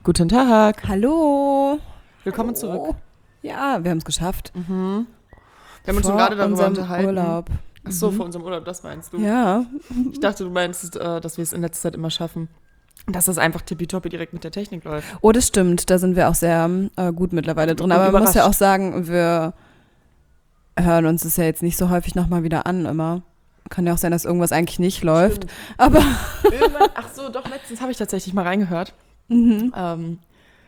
Guten Tag. Hallo. Willkommen zurück. Ja, wir haben es geschafft. Wir haben uns schon gerade darüber unterhalten. Urlaub. Achso, vor unserem Urlaub, das meinst du? Ja. Ich dachte, du meinst, dass wir es in letzter Zeit immer schaffen. Dass das einfach tippitoppi direkt mit der Technik läuft. Oh, das stimmt. Da sind wir auch sehr gut mittlerweile drin. Aber man muss ja auch sagen, wir hören uns das ja jetzt nicht so häufig nochmal wieder an immer. Kann ja auch sein, dass irgendwas eigentlich nicht läuft. Stimmt. Aber ach so, doch, letztens habe ich tatsächlich mal reingehört. Und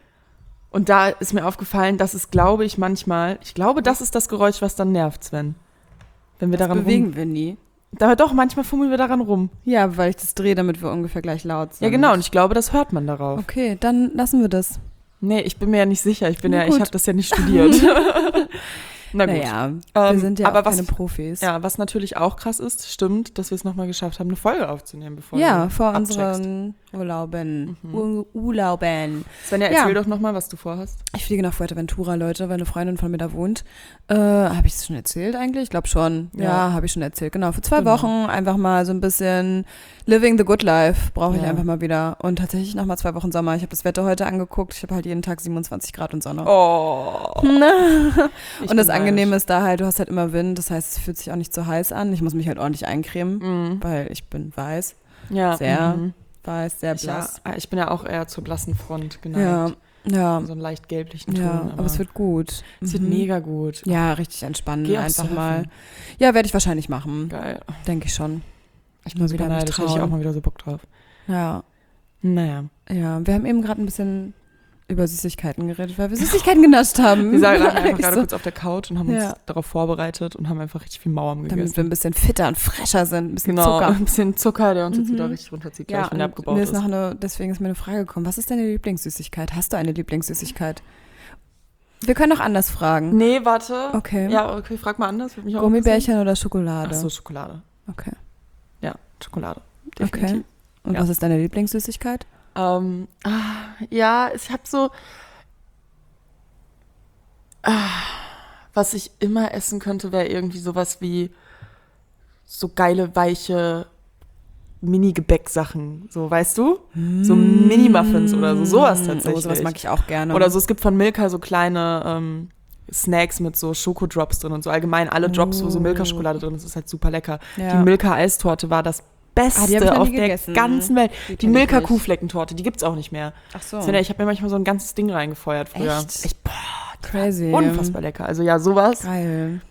da ist mir aufgefallen, dass es, glaube ich, manchmal, das ist das Geräusch, was dann nervt, Sven. Wenn wir das daran bewegen wir nie. Doch, manchmal fummeln wir daran rum. Ja, weil ich das drehe, damit wir ungefähr gleich laut sind. Ja, genau, und ich glaube, das hört man darauf. Okay, dann lassen wir das. Nee, ich bin mir ja nicht sicher. Ich habe das ja nicht studiert. Na gut. Naja, wir sind ja aber auch keine Profis. Ja, was natürlich auch krass ist, stimmt, dass wir es nochmal geschafft haben, eine Folge aufzunehmen, bevor ja, du vor abcheckst. unseren Urlauben. Urlauben. Svenja, erzähl doch nochmal, was du vorhast. Ich fliege nach Fuerteventura, Leute, weil eine Freundin von mir da wohnt. Habe ich es schon erzählt eigentlich? Ich glaube schon. Ja, habe ich schon erzählt. Genau, für 2 Wochen einfach mal so ein bisschen living the good life brauche ich einfach mal wieder. Und tatsächlich nochmal 2 Wochen Sommer. Ich habe das Wetter heute angeguckt. Ich habe halt jeden Tag 27 Grad und Sonne. Oh. Und das Angenehme ist da halt, du hast halt immer Wind. Das heißt, es fühlt sich auch nicht so heiß an. Ich muss mich halt ordentlich eincremen, weil ich bin weiß. Ja. Sehr weiß, sehr blass. Ich bin ja auch eher zur blassen Front geneigt. Ja. So einen leicht gelblichen Ton. Ja, aber es wird gut. Es wird mega gut. Ja, richtig entspannen. Geh einfach surfen. mal. Ja, werde ich wahrscheinlich machen. Geil. Denke ich schon. Ich bin wieder neidisch, hätte ich auch mal wieder so Bock drauf. Ja. Naja. Ja, wir haben eben gerade ein bisschen über Süßigkeiten geredet, weil wir Süßigkeiten genascht haben. Wir lagen einfach gerade kurz auf der Couch und haben uns darauf vorbereitet und haben einfach richtig viel Mauern gegessen. Damit wir ein bisschen fitter und frescher sind. Ein bisschen Zucker. Zucker. Ein bisschen Zucker, der uns jetzt wieder richtig runterzieht, gleich, wenn der abgebaut mir ist. Deswegen ist mir eine Frage gekommen. Was ist deine Lieblingssüßigkeit? Hast du eine Lieblingssüßigkeit? Wir können auch anders fragen. Nee, warte. Okay. Ja, okay, frag mal anders. Würde mich auch Gummibärchen oder Schokolade? Ach so, Schokolade. Okay. Ja, Schokolade. Definitiv. Okay. Und was ist deine Lieblingssüßigkeit? Ja, ich habe so... was ich immer essen könnte, wäre irgendwie sowas wie so geile, weiche Mini-Gebäck-Sachen. So, weißt du? So Mini-Muffins oder so. Sowas tatsächlich. Oh, sowas mag ich auch gerne. Oder so, es gibt von Milka so kleine Snacks mit so Schokodrops drin und so allgemein alle Drops, wo so Milka-Schokolade drin ist, ist halt super lecker. Ja. Die Milka-Eistorte war das Beste auf der ganzen Welt. Die Milka-Kuhfleckentorte, die gibt's auch nicht mehr. Ach so. Ich habe mir manchmal so ein ganzes Ding reingefeuert früher. Echt? Boah, crazy. Unfassbar lecker. Also ja, sowas. Geil.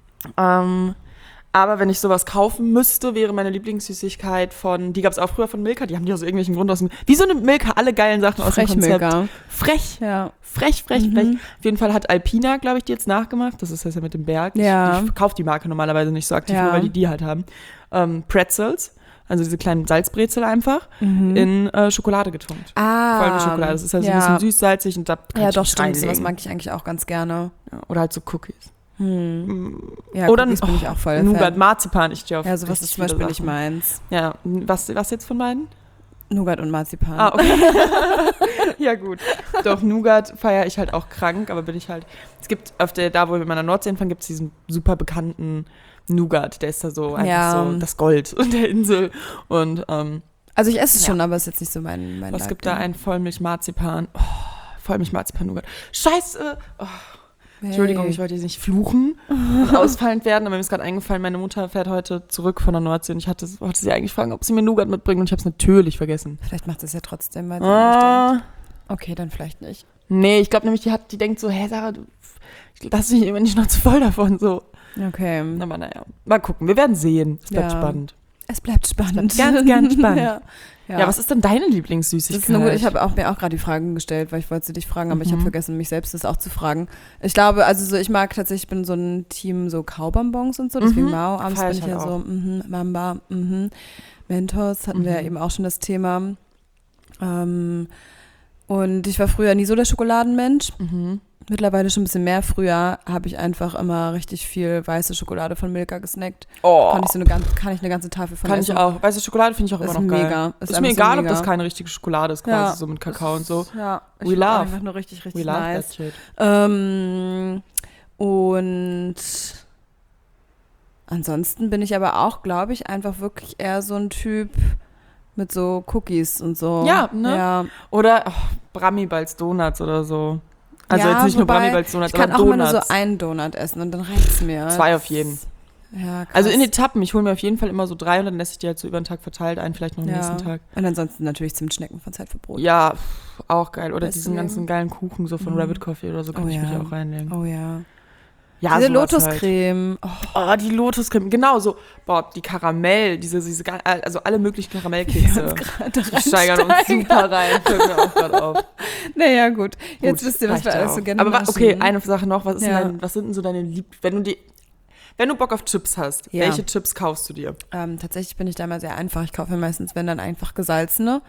Aber wenn ich sowas kaufen müsste, wäre meine Lieblingssüßigkeit die gab es auch früher von Milka, die haben die aus irgendwelchen Gründen wie so eine Milka, alle geilen Sachen aus dem Konzept. Milka. Frech. Ja. Frech. Auf jeden Fall hat Alpina, glaube ich, die jetzt nachgemacht. Das ist das ja mit dem Berg. Ja. Ich kaufe die Marke normalerweise nicht so aktiv, nur weil die halt haben. Pretzels. Also diese kleinen Salzbrezel einfach in Schokolade getunkt. Vollmilchschokolade. Das ist halt so ein bisschen süß-salzig und da kann ich doch, stimmt. reinlegen. Das mag ich eigentlich auch ganz gerne. Ja, oder halt so Cookies. Ja, oder Cookies bin ich auch voll Nougat, Fan. Marzipan. Ich stehe auf Ja, sowas ist zum Beispiel nicht meins. Ja, was jetzt von beiden? Nougat und Marzipan. Ah, okay. Ja, gut. Doch, Nougat feiere ich halt auch krank, aber bin ich halt... Es gibt da, wo wir in meiner Nordsee hinfahren, gibt es diesen super bekannten Nougat. Der ist da so einfach so das Gold der Insel. Und, also ich esse es schon, aber es ist jetzt nicht so mein was gibt da? Ein Vollmilch-Marzipan. Oh, Vollmilch-Marzipan-Nougat. Scheiße! Oh. Hey. Entschuldigung, ich wollte jetzt nicht fluchen und ausfallend werden, aber mir ist gerade eingefallen, meine Mutter fährt heute zurück von der Nordsee und ich wollte sie eigentlich fragen, ob sie mir Nougat mitbringt und ich habe es natürlich vergessen. Vielleicht macht sie es ja trotzdem, weil sie nicht denkt. Okay, dann vielleicht nicht. Nee, ich glaube nämlich, die denkt so, hey Sarah, lass dich immer nicht noch zu voll davon, so. Okay. Aber naja, mal gucken, wir werden sehen. Es bleibt spannend. Es bleibt spannend. Ganz, ganz spannend. Ja, was ist denn deine Lieblingssüßigkeit? Ich habe mir auch gerade die Fragen gestellt, weil ich wollte sie dich fragen, aber ich habe vergessen, mich selbst das auch zu fragen. Ich glaube, ich mag tatsächlich, ich bin so ein Team so Kaubonbons und so, deswegen abends bin ich ja so, Mamba, Mentos, hatten wir ja eben auch schon das Thema. Und ich war früher nie so der Schokoladenmensch. Mittlerweile schon ein bisschen mehr. Früher habe ich einfach immer richtig viel weiße Schokolade von Milka gesnackt. Oh. Kann ich eine ganze Tafel von essen. Kann ich auch. Weiße Schokolade finde ich auch immer noch geil. Ist mir egal, ob das keine richtige Schokolade ist, quasi so mit Kakao und so. Ja, we love. Einfach nur richtig, richtig we nice. Love that shit. Und ansonsten bin ich aber auch, glaube ich, einfach wirklich eher so ein Typ mit so Cookies und so. Ja, ne? Ja. Oder, Brammy-Balls Donuts oder so. Also ja, jetzt nicht nur Brammy-Balls Donuts, aber Donuts. Ich kann auch Donuts. mal nur so einen Donut essen und dann reicht's mir. 2 auf jeden. Ja, krass. Also in Etappen. Ich hole mir auf jeden Fall immer so 3 und dann esse ich die halt so über den Tag verteilt ein, vielleicht noch am nächsten Tag. Und ansonsten natürlich Zimtschnecken von Zeit für Brot. Ja, auch geil. Oder Beste diesen Leben. ganzen geilen Kuchen so von Rabbit Coffee oder so kann ich mich auch reinlegen. Oh ja. Ja, diese sowas Lotuscreme. Halt. Oh, die Lotuscreme. Genau so. Boah, die Karamell, also alle möglichen Karamellkekse. Wir steigern uns super rein. Fällt mir auch gerade auf. Naja, gut. Jetzt wisst ihr, was wir alles so gerne Aber machen. okay, eine Sache noch. Was sind denn so deine wenn du Bock auf Chips hast, welche Chips kaufst du dir? Tatsächlich bin ich da immer sehr einfach. Ich kaufe mir meistens, wenn dann einfach gesalzene.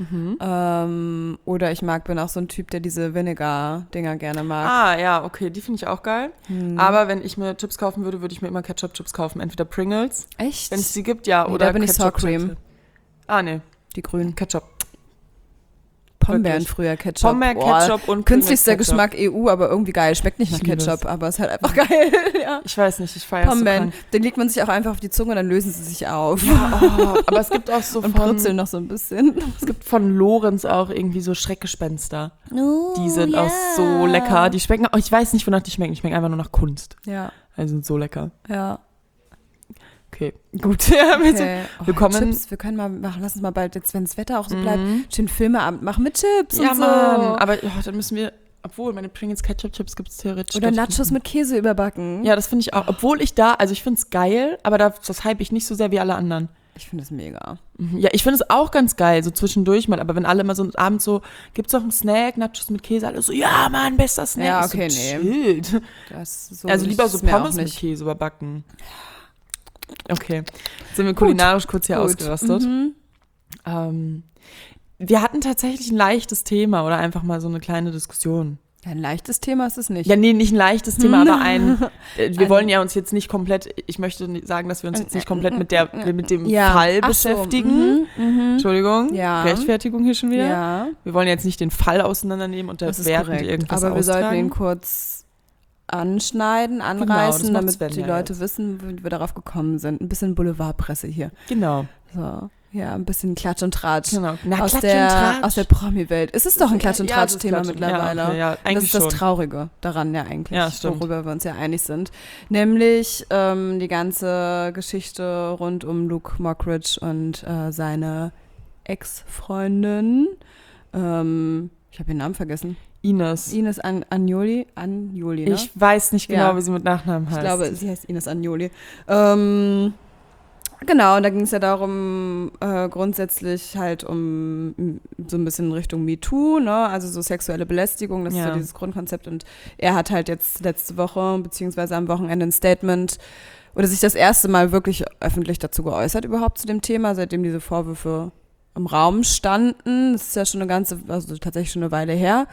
Oder bin auch so ein Typ, der diese Vinegar-Dinger gerne mag. Ah, ja, okay, die finde ich auch geil. Aber wenn ich mir Chips kaufen würde, würde ich mir immer Ketchup-Chips kaufen. Entweder Pringles, echt? wenn es die gibt, ja, Nee, oder da bin ich Sour Ketchup-Chips. Cream. Ah, nee, Die grünen. Ketchup. Pombeeren Wirklich. früher, Ketchup. Pombeeren, Ketchup und künstlichster Pringles Ketchup. Geschmack EU, aber irgendwie geil. Schmeckt nicht nach Ich liebe Ketchup, aber ist halt einfach geil. Ja. Ich weiß nicht, ich feiere es so Pombeeren, krank. den legt man sich auch einfach auf die Zunge und dann lösen sie sich auf. Oh, aber es gibt auch so Und brutzeln noch so ein bisschen. Es gibt von Lorenz auch irgendwie so Schreckgespenster. Die sind auch so lecker. Die schmecken, ich weiß nicht, wonach die schmecken. Die schmecken einfach nur nach Kunst. Ja. Also sind so lecker. Ja. Okay, gut. Ja, Okay. wir kommen. Chips, wir können mal machen, lass uns mal bald, jetzt, wenn das Wetter auch so bleibt, schön Filmeabend machen mit Chips Ja, und so. Mann. Aber dann müssen wir, obwohl meine Pringles Ketchup Chips gibt es theoretisch. Oder doch. Nachos mit Käse überbacken. Ja, das finde ich auch. Obwohl ich ich finde es geil, aber das hype ich nicht so sehr wie alle anderen. Ich finde es mega. Ja, ich finde es auch ganz geil, so zwischendurch mal. Aber wenn alle immer so abends so, gibt's doch einen Snack, Nachos mit Käse, alle so, ja, Mann, bester Snack. Ja, Ich so, okay, chillt. Das so Also lieber so ist mir auch Pommes mit nicht. Käse überbacken. Okay, jetzt sind wir kulinarisch kurz hier Gut. ausgerastet. Wir hatten tatsächlich ein leichtes Thema oder einfach mal so eine kleine Diskussion. Ja, ein leichtes Thema ist es nicht. Ja, nee, nicht ein leichtes Thema, aber wir wollen ja uns jetzt nicht komplett, ich möchte sagen, dass wir uns jetzt nicht komplett mit dem Fall Ach so, beschäftigen. Entschuldigung, Ja. Rechtfertigung hier schon wieder. Ja, Wir wollen jetzt nicht den Fall auseinandernehmen und das ist wertend korrekt. irgendwas Aber wir sollten ihn austragen. kurz anschneiden, das anreißen, macht damit Sven die ja Leute jetzt. wissen, wie wir darauf gekommen sind. Ein bisschen Boulevardpresse hier. Genau. So, ja, ein bisschen Klatsch und Tratsch. Genau. Na, Aus Klatsch und der Tratsch. Promi-Welt. Es ist doch ein Klatsch- und Ja, das ist Tratsch-Thema Klatsch und- mittlerweile. Ja, okay, ja, Und das eigentlich ist das schon. Traurige daran ja eigentlich, Ja, stimmt. worüber wir uns ja einig sind. Nämlich die ganze Geschichte rund um Luke Mockridge und seine Ex-Freundin. Ich habe ihren Namen vergessen. Ines. Ines Agnoli, ne? Ich weiß nicht genau, Ja. wie sie mit Nachnamen heißt. Ich glaube, sie heißt Ines Agnoli. Genau, und da ging es ja darum, grundsätzlich halt um so ein bisschen Richtung MeToo, ne? Also so sexuelle Belästigung, das ist Ja. so dieses Grundkonzept. Und er hat halt jetzt letzte Woche, beziehungsweise am Wochenende ein Statement oder sich das erste Mal wirklich öffentlich dazu geäußert überhaupt zu dem Thema, seitdem diese Vorwürfe im Raum standen. Das ist ja schon tatsächlich schon eine Weile her.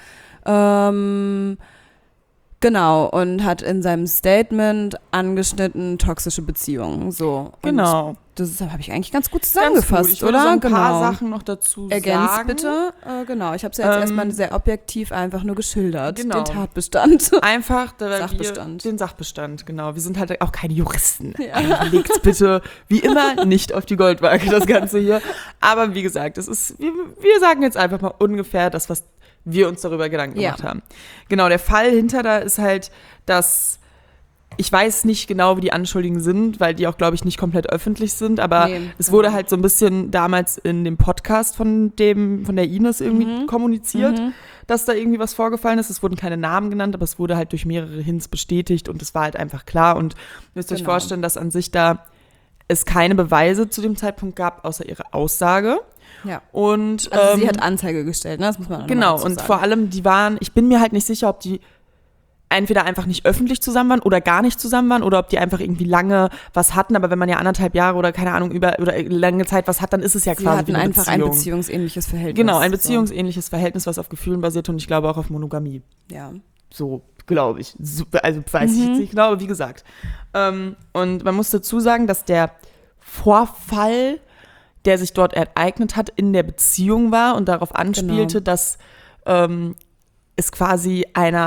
Genau, und hat in seinem Statement angeschnitten toxische Beziehungen. So. Und Genau. das habe ich eigentlich ganz gut Ganz zusammengefasst, gut. Ich würde oder? so ein paar Genau. Sachen noch dazu Ergänzt sagen. bitte. Genau, ich habe es ja jetzt erstmal sehr objektiv einfach nur geschildert, Genau. den Tatbestand. Einfach Sachbestand. Den Sachbestand, genau. Wir sind halt auch keine Juristen. Also legt's bitte wie immer nicht auf die Goldwaage, das Ganze hier. Aber wie gesagt, wir sagen jetzt einfach mal ungefähr das, was wir uns darüber Gedanken gemacht haben. Genau, der Fall hinter da ist halt, dass ich weiß nicht genau, wie die Anschuldigungen sind, weil die auch, glaube ich, nicht komplett öffentlich sind, aber es wurde halt so ein bisschen damals in dem Podcast von der Ines irgendwie kommuniziert, dass da irgendwie was vorgefallen ist. Es wurden keine Namen genannt, aber es wurde halt durch mehrere Hints bestätigt und es war halt einfach klar. Und ihr müsst euch vorstellen, dass an sich da es keine Beweise zu dem Zeitpunkt gab, außer ihre Aussage. Ja. Und Also sie hat Anzeige gestellt, ne? Das muss man auch genau, noch mal dazu und sagen. vor allem, ich bin mir halt nicht sicher, ob die entweder einfach nicht öffentlich zusammen waren oder gar nicht zusammen waren oder ob die einfach irgendwie lange was hatten, aber wenn man ja 1,5 Jahre oder keine Ahnung oder lange Zeit was hat, dann ist es ja Sie quasi hatten wie eine einfach Beziehung. ein beziehungsähnliches Verhältnis. Genau, ein beziehungsähnliches Verhältnis, was auf Gefühlen basiert und ich glaube auch auf Monogamie. So. Ja. So, glaube ich. Also weiß ich jetzt nicht genau, aber wie gesagt. Und man muss dazu sagen, dass der Vorfall, der sich dort ereignet hat, in der Beziehung war und darauf anspielte, dass es quasi einer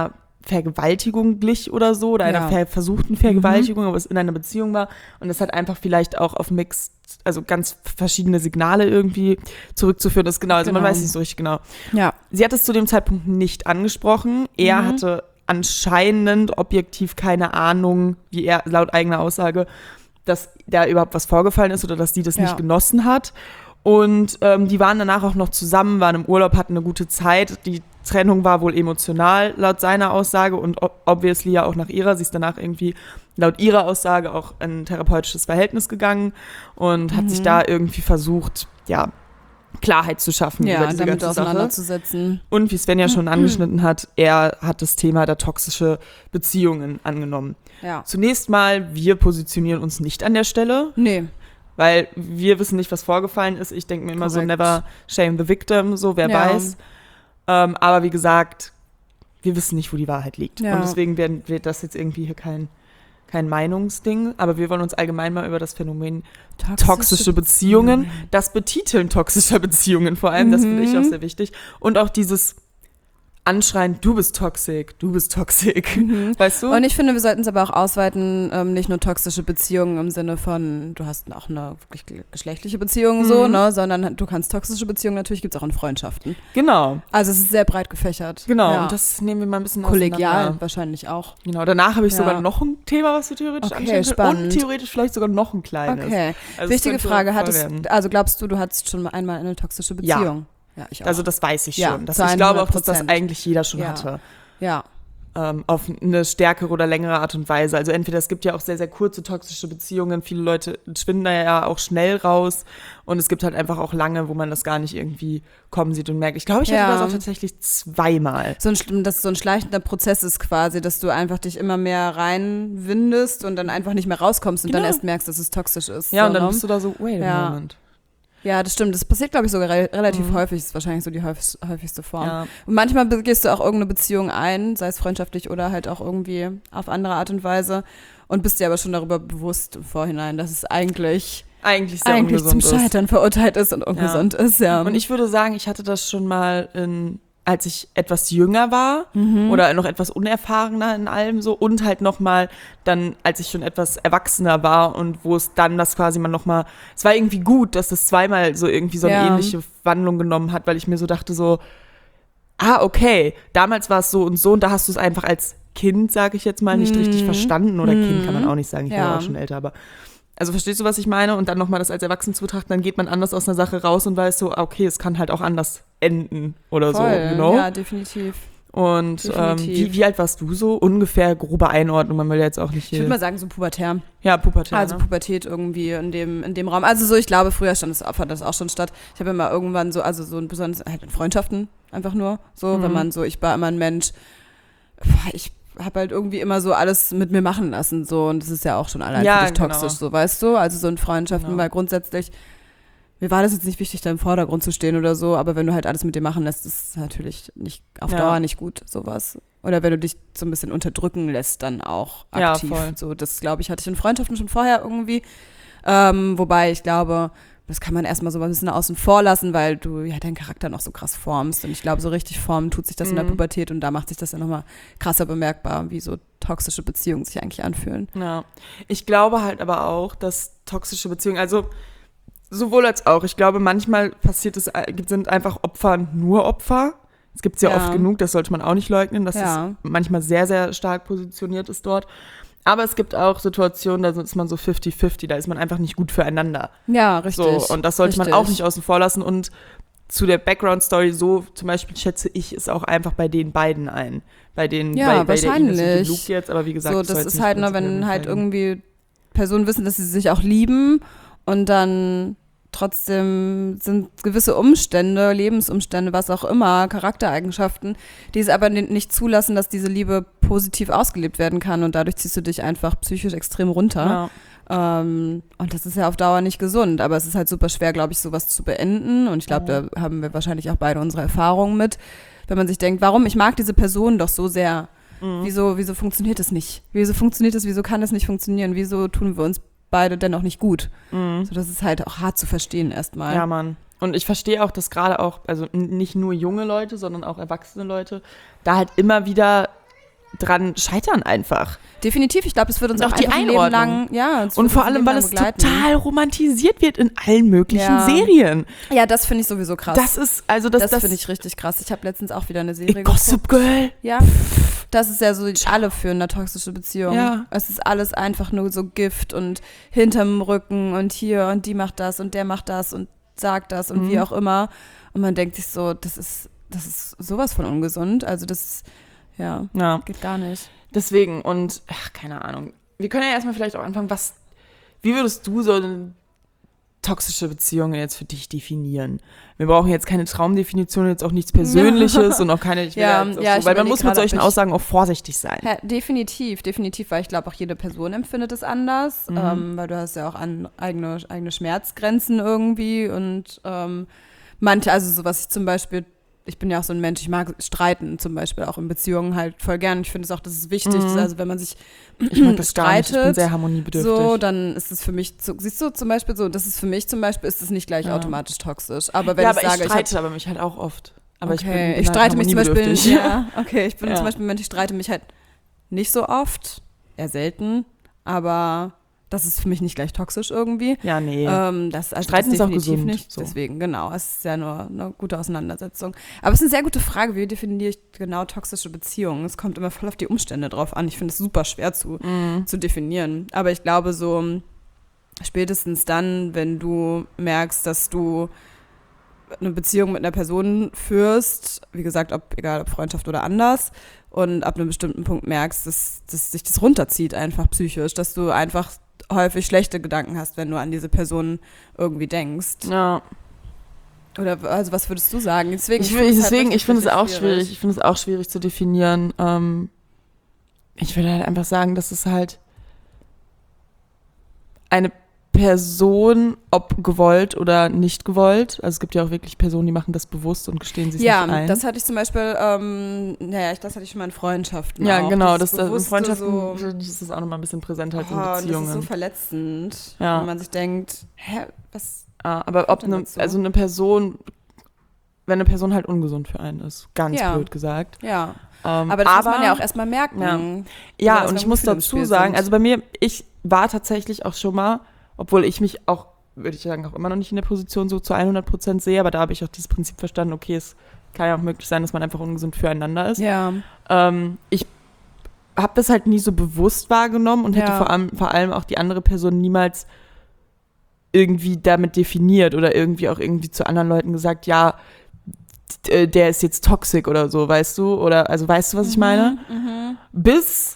Vergewaltigung glich oder so, oder einer versuchten Vergewaltigung, aber es in einer Beziehung war. Und das hat einfach vielleicht auch auf also ganz verschiedene Signale irgendwie zurückzuführen ist. Genau, also man weiß nicht so richtig genau. Ja. Sie hat es zu dem Zeitpunkt nicht angesprochen. Er hatte anscheinend objektiv keine Ahnung, wie er laut eigener Aussage, dass da überhaupt was vorgefallen ist oder dass die das nicht genossen hat. Und die waren danach auch noch zusammen, waren im Urlaub, hatten eine gute Zeit. Die Trennung war wohl emotional, laut seiner Aussage, und obviously ja auch nach ihrer. Sie ist danach irgendwie laut ihrer Aussage auch in ein therapeutisches Verhältnis gegangen und hat sich da irgendwie versucht, Klarheit zu schaffen über diese damit ganze auseinanderzusetzen. Sache. Und wie Sven ja schon angeschnitten hat, er hat das Thema der toxischen Beziehungen angenommen. Ja. Zunächst mal, wir positionieren uns nicht an der Stelle. Nee. Weil wir wissen nicht, was vorgefallen ist. Ich denke mir immer so, never shame the victim, so wer weiß. Aber wie gesagt, wir wissen nicht, wo die Wahrheit liegt. Und deswegen wird das jetzt irgendwie hier kein Meinungsding. Aber wir wollen uns allgemein mal über das Phänomen toxische Beziehungen, das Betiteln toxischer Beziehungen vor allem, das finde ich auch sehr wichtig. Und auch dieses Anschreien, du bist toxisch, weißt du? Und ich finde, wir sollten es aber auch ausweiten, nicht nur toxische Beziehungen im Sinne von, du hast auch eine wirklich geschlechtliche Beziehung so, ne, sondern du kannst toxische Beziehungen, natürlich gibt es auch in Freundschaften. Genau. Also es ist sehr breit gefächert. Genau, und das nehmen wir mal ein bisschen kollegial wahrscheinlich auch. Genau, danach habe ich sogar noch ein Thema, was wir theoretisch anschauen können. Und theoretisch vielleicht sogar noch ein kleines. Okay, also wichtige Frage, glaubst du hattest schon einmal eine toxische Beziehung? Ja, ich auch. Also das weiß ich schon. Ich glaube auch, dass das eigentlich jeder schon hatte. Ja. Auf eine stärkere oder längere Art und Weise. Also entweder, es gibt ja auch sehr, sehr kurze toxische Beziehungen. Viele Leute schwinden da ja auch schnell raus. Und es gibt halt einfach auch lange, wo man das gar nicht irgendwie kommen sieht und merkt. Ich glaube, ich hatte das auch tatsächlich zweimal. Dass so ein schleichender Prozess ist quasi, dass du einfach dich immer mehr reinwindest und dann einfach nicht mehr rauskommst und dann erst merkst, dass es toxisch ist. Ja, und dann bist du da so, wait a moment. Ja, das stimmt. Das passiert, glaube ich, sogar relativ häufig. Das ist wahrscheinlich so die häufigste Form. Ja. Und manchmal gehst du auch irgendeine Beziehung ein, sei es freundschaftlich oder halt auch irgendwie auf andere Art und Weise, und bist dir aber schon darüber bewusst im Vorhinein, dass es eigentlich zum Scheitern verurteilt ist und ungesund ist. Ja. Und ich würde sagen, ich hatte das schon mal als ich etwas jünger war oder noch etwas unerfahrener in allem so, und halt nochmal dann, als ich schon etwas erwachsener war und wo es dann das quasi man nochmal, es war irgendwie gut, dass das zweimal so irgendwie so eine ähnliche Wandlung genommen hat, weil ich mir so dachte so, okay, damals war es so und da hast du es einfach als Kind, sage ich jetzt mal, nicht richtig verstanden, oder Kind kann man auch nicht sagen, ich war auch schon älter, aber also verstehst du, was ich meine? Und dann nochmal das als Erwachsen zu betrachten, dann geht man anders aus einer Sache raus und weiß so, okay, es kann halt auch anders enden oder so, you know? Ja, definitiv. Und wie alt warst du so? Ungefähr grobe Einordnung, man will ja jetzt auch nicht hier. Ich würde mal sagen, so pubertär. Ja, pubertär. Also Pubertät irgendwie in dem Raum. Also so, ich glaube, früher fand das auch schon statt. Ich habe immer irgendwann so, also so ein besonders, halt in Freundschaften einfach nur, so, wenn man so, ich war immer ein Mensch, ich habe halt irgendwie immer so alles mit mir machen lassen, so, und das ist ja auch schon allein für dich toxisch, so, weißt du, also so in Freundschaften, weil grundsätzlich, mir war das jetzt nicht wichtig, da im Vordergrund zu stehen oder so, aber wenn du halt alles mit dir machen lässt, ist es natürlich nicht auf Dauer nicht gut, sowas. Oder wenn du dich so ein bisschen unterdrücken lässt, dann auch aktiv. Ja, voll. So, das, glaube ich, hatte ich in Freundschaften schon vorher irgendwie, wobei ich glaube, das kann man erstmal so ein bisschen außen vor lassen, weil du ja deinen Charakter noch so krass formst. Und ich glaube, so richtig formen tut sich das in der Pubertät, und da macht sich das ja nochmal krasser bemerkbar, wie so toxische Beziehungen sich eigentlich anfühlen. Ja, ich glaube halt aber auch, dass toxische Beziehungen, also sowohl als auch, ich glaube, manchmal sind einfach Opfer nur Opfer. Es gibt es ja oft genug, das sollte man auch nicht leugnen, dass es manchmal sehr, sehr stark positioniert ist dort. Aber es gibt auch Situationen, da ist man so 50-50, da ist man einfach nicht gut füreinander. Ja, richtig. So, und das sollte man auch nicht außen vor lassen. Und zu der Background-Story, so zum Beispiel schätze ich es auch einfach bei den beiden ein. Bei der wahrscheinlich. Luke jetzt, aber wie gesagt, so, das ist halt nur, wenn halt irgendwie Personen wissen, dass sie sich auch lieben, und dann trotzdem sind gewisse Umstände, Lebensumstände, was auch immer, Charaktereigenschaften, die es aber nicht zulassen, dass diese Liebe positiv ausgelebt werden kann, und dadurch ziehst du dich einfach psychisch extrem runter. Ja. Und das ist ja auf Dauer nicht gesund, aber es ist halt super schwer, glaube ich, sowas zu beenden, und ich glaube, da haben wir wahrscheinlich auch beide unsere Erfahrungen mit, wenn man sich denkt, warum, ich mag diese Person doch so sehr, wieso funktioniert das nicht? Wieso funktioniert das, wieso kann das nicht funktionieren? Wieso tun wir uns beide dennoch nicht gut? So, das ist halt auch hart zu verstehen erstmal. Ja, Mann. Und ich verstehe auch, dass gerade auch, also nicht nur junge Leute, sondern auch erwachsene Leute, da halt immer wieder dran scheitern einfach. Definitiv, ich glaube, es wird uns auch die einfach ein Leben lang, und vor allem, weil es total romantisiert wird in allen möglichen Serien. Ja, das finde ich sowieso krass. Das finde ich richtig krass. Ich habe letztens auch wieder eine Serie Gossip Girl. Ja, das ist ja so, alle führen eine toxische Beziehung. Ja. Es ist alles einfach nur so Gift und hinterm Rücken und hier und die macht das und der macht das und sagt das und wie auch immer. Und man denkt sich so, das ist sowas von ungesund. Also das, geht gar nicht. Deswegen und, keine Ahnung. Wir können ja erstmal vielleicht auch anfangen, wie würdest du so eine toxische Beziehung jetzt für dich definieren? Wir brauchen jetzt keine Traumdefinition, jetzt auch nichts Persönliches und auch keine, weil man muss mit solchen Aussagen auch vorsichtig sein. Ja, definitiv, weil ich glaube, auch jede Person empfindet es anders, weil du hast ja auch eigene Schmerzgrenzen irgendwie und manche, also so was ich zum Beispiel, ich bin ja auch so ein Mensch, ich mag streiten zum Beispiel auch in Beziehungen halt voll gern. Ich finde es auch, dass es wichtig ist, also wenn man sich ich mag das streitet, ich bin sehr harmoniebedürftig. So, dann ist es für mich, siehst du zum Beispiel so, das ist für mich zum Beispiel, ist es nicht gleich automatisch toxisch. Aber wenn ich streite aber mich halt auch oft. Aber okay, ich streite mich zum Beispiel, ich bin zum Beispiel ein Mensch, ich streite mich halt nicht so oft, eher selten, aber das ist für mich nicht gleich toxisch irgendwie. Ja, nee. Streiten ist auch gesund. Nicht. So. Deswegen, genau. Es ist ja nur eine gute Auseinandersetzung. Aber es ist eine sehr gute Frage. Wie definiere ich genau toxische Beziehungen? Es kommt immer voll auf die Umstände drauf an. Ich finde es super schwer zu definieren. Aber ich glaube, so spätestens dann, wenn du merkst, dass du eine Beziehung mit einer Person führst, wie gesagt, egal ob Freundschaft oder anders, und ab einem bestimmten Punkt merkst, dass sich das runterzieht einfach psychisch, dass du einfach häufig schlechte Gedanken hast, wenn du an diese Person irgendwie denkst. Ja. Oder also was würdest du sagen? Ich finde es auch schwierig. Ich finde es auch schwierig zu definieren. Ich würde halt einfach sagen, dass es halt eine Person, ob gewollt oder nicht gewollt, also es gibt ja auch wirklich Personen, die machen das bewusst und gestehen sich nicht ein. Ja, das hatte ich zum Beispiel, das hatte ich schon mal in Freundschaften. Ja, auch. Genau, in Freundschaften ist das auch nochmal ein bisschen präsent halt in Beziehungen. Das ist so verletzend, wenn man sich denkt, was? Aber ob eine Person, wenn eine Person halt ungesund für einen ist, ganz blöd gesagt. Ja. Aber das muss man ja auch erstmal merken. Ja, und ich muss dazu sagen, also bei mir, ich war tatsächlich auch schon mal, obwohl ich mich auch, würde ich sagen, auch immer noch nicht in der Position so zu 100% sehe, aber da habe ich auch dieses Prinzip verstanden, okay, es kann ja auch möglich sein, dass man einfach ungesund füreinander ist. Ja. Ich habe das halt nie so bewusst wahrgenommen und hätte vor allem auch die andere Person niemals irgendwie damit definiert oder irgendwie zu anderen Leuten gesagt, ja, der ist jetzt toxisch oder so, weißt du? Oder, also weißt du, was ich meine? Bis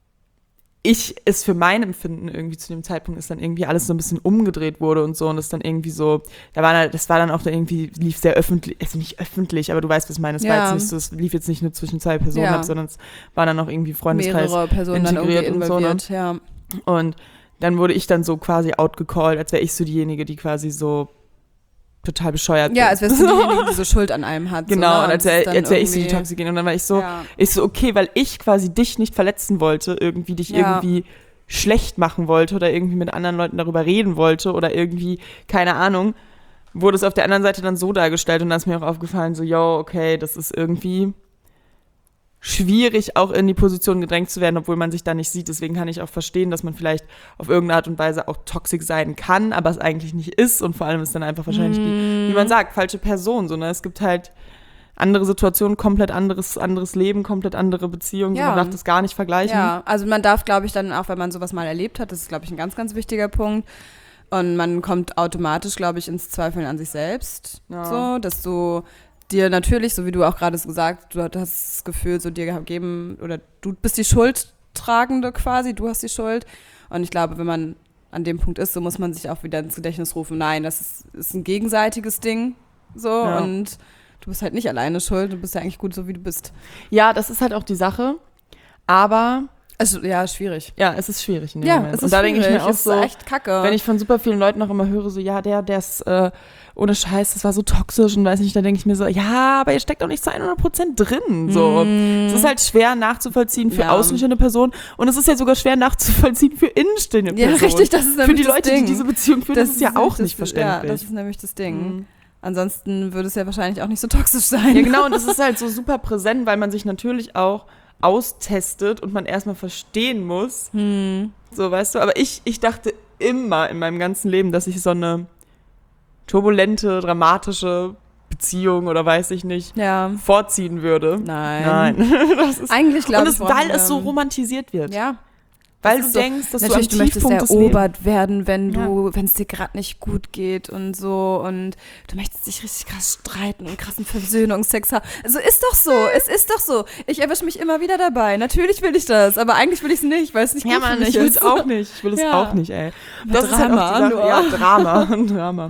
ich es für mein Empfinden irgendwie zu dem Zeitpunkt ist dann irgendwie alles so ein bisschen umgedreht wurde und so und das dann irgendwie so, das war dann auch da irgendwie, lief sehr öffentlich, also nicht öffentlich, aber du weißt, was ich meine, es war jetzt nicht so, es lief jetzt nicht nur zwischen zwei Personen ab, sondern es war dann auch irgendwie Freundeskreis mehrere Personen integriert dann irgendwie involviert, und so, ne? Und dann wurde ich dann so quasi outgecallt, als wäre ich so diejenige, die quasi so total bescheuert bin. Ja, als wärst du diejenige, die so Schuld an einem hat. Genau, so, ne? und als wäre ich so die Toxikerin. Und dann war ich so, okay, weil ich quasi dich nicht verletzen wollte, dich irgendwie schlecht machen wollte oder irgendwie mit anderen Leuten darüber reden wollte oder irgendwie, keine Ahnung, wurde es auf der anderen Seite dann so dargestellt und dann ist mir auch aufgefallen, so, okay, das ist irgendwie schwierig, auch in die Position gedrängt zu werden, obwohl man sich da nicht sieht. Deswegen kann ich auch verstehen, dass man vielleicht auf irgendeine Art und Weise auch toxisch sein kann, aber es eigentlich nicht ist. Und vor allem ist dann einfach wahrscheinlich die, wie man sagt, falsche Person. So, ne? Es gibt halt andere Situationen, komplett anderes Leben, komplett andere Beziehungen. So, man darf das gar nicht vergleichen. Ja, also man darf, glaube ich, dann auch, wenn man sowas mal erlebt hat, das ist, glaube ich, ein ganz, ganz wichtiger Punkt. Und man kommt automatisch, glaube ich, ins Zweifeln an sich selbst. Ja. So, dass du dir natürlich, so wie du auch gerade gesagt, du hast das Gefühl, so dir gegeben, oder du bist die Schuldtragende quasi, du hast die Schuld. Und ich glaube, wenn man an dem Punkt ist, so muss man sich auch wieder ins Gedächtnis rufen, nein, das ist ein gegenseitiges Ding, so, und du bist halt nicht alleine schuld, du bist ja eigentlich gut, so wie du bist. Ja, das ist halt auch die Sache, aber also, schwierig. Ja, es ist schwierig in dem Moment. Es ist und da denke ich mir auch so, echt kacke. Wenn ich von super vielen Leuten auch immer höre, so, der ist ohne Scheiß, das war so toxisch und weiß nicht, da denke ich mir so, ja, aber ihr steckt auch nicht zu 100% drin. So. Es ist halt schwer nachzuvollziehen für außenstehende Personen und es ist ja sogar schwer nachzuvollziehen für innenstehende Personen. Ja, richtig, das ist nämlich das Ding. Für die Leute, die diese Beziehung führen, das ist ja auch nicht verständlich. Ja, das ist nämlich das Ding. Ansonsten würde es ja wahrscheinlich auch nicht so toxisch sein. Ja, genau, und das ist halt so super präsent, weil man sich natürlich auch austestet und man erstmal verstehen muss. So, weißt du, aber ich dachte immer in meinem ganzen Leben, dass ich so eine turbulente, dramatische Beziehung oder weiß ich nicht, vorziehen würde. Nein. Das ist, eigentlich glaube ich, weil es so romantisiert wird. Ja. Weil du denkst, dass natürlich, du am Tiefpunkt möchtest des Lebens erobert werden, wenn es dir gerade nicht gut geht und so und du möchtest dich richtig krass streiten und krassen Versöhnungsex haben. Also ist doch so, es ist doch so. Ich erwische mich immer wieder dabei. Natürlich will ich das, aber eigentlich will ich es nicht, weil es nicht gut für mich ist. Ich will es auch nicht. Ich will es auch nicht, ey. Das Drama, ist halt auch die Sache. Drama.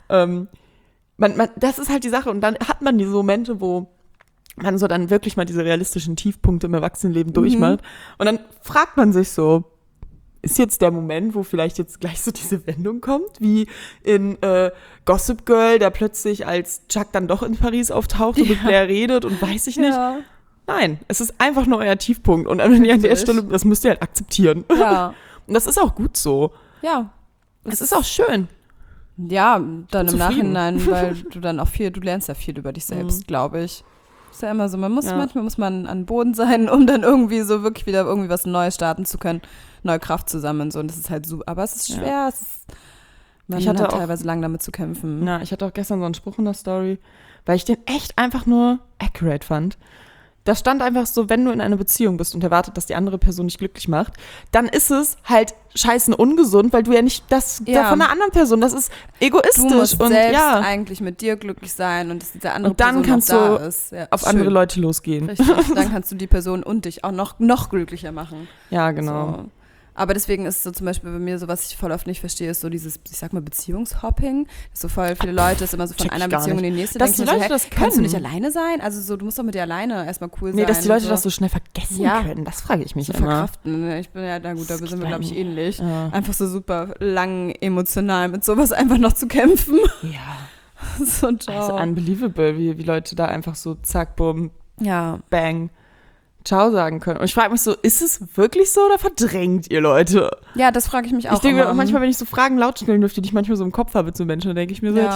Das ist halt die Sache und dann hat man diese Momente, wo man so dann wirklich mal diese realistischen Tiefpunkte im Erwachsenenleben durchmacht. Und dann fragt man sich so, ist jetzt der Moment, wo vielleicht jetzt gleich so diese Wendung kommt, wie in Gossip Girl, der plötzlich als Chuck dann doch in Paris auftaucht und mit Blair redet und weiß ich nicht. Ja. Nein, es ist einfach nur euer Tiefpunkt. Und wenn ihr an der Stelle, das müsst ihr halt akzeptieren. Ja. Und das ist auch gut so. Ja. Es ist auch schön. Ja, dann im Nachhinein, weil du lernst ja viel über dich selbst, glaube ich. Ist ja immer so, manchmal muss man an Boden sein, um dann irgendwie so wirklich wieder irgendwie was Neues starten zu können, neue Kraft zusammen so und das ist halt super, aber es ist schwer, man hat teilweise lang damit zu kämpfen. Ja, ich hatte auch gestern so einen Spruch in der Story, weil ich den echt einfach nur accurate fand. Da stand einfach so, wenn du in einer Beziehung bist und erwartet, dass die andere Person dich glücklich macht, dann ist es halt scheißen ungesund, weil du ja nicht das von einer anderen Person, das ist egoistisch. Du musst selbst eigentlich mit dir glücklich sein und dass diese andere und dann Person kannst du auf andere Leute losgehen. Richtig, dann kannst du die Person und dich auch noch glücklicher machen. Ja, genau. So. Aber deswegen ist so zum Beispiel bei mir so, was ich voll oft nicht verstehe, ist so dieses, ich sag mal, Beziehungshopping. Dass so voll viele Leute ist immer so von einer Beziehung in die nächste. Dass die Leute das können. Kannst du nicht alleine sein? Also so, du musst doch mit dir alleine erstmal cool sein. Nee, dass die Leute das so schnell vergessen können, das frage ich mich immer. Verkraften. Ich bin da sind wir, glaube ich, ähnlich. Ja. Einfach so super lang emotional mit sowas einfach noch zu kämpfen. Ja. So ciao. Also unbelievable, wie Leute da einfach so zack, bumm, bang. Ciao sagen können. Und ich frage mich so, ist es wirklich so oder verdrängt ihr Leute? Ja, das frage ich mich auch. Ich denke manchmal, wenn ich so Fragen laut stellen dürfte, die ich manchmal so im Kopf habe zu Menschen, dann denke ich mir so,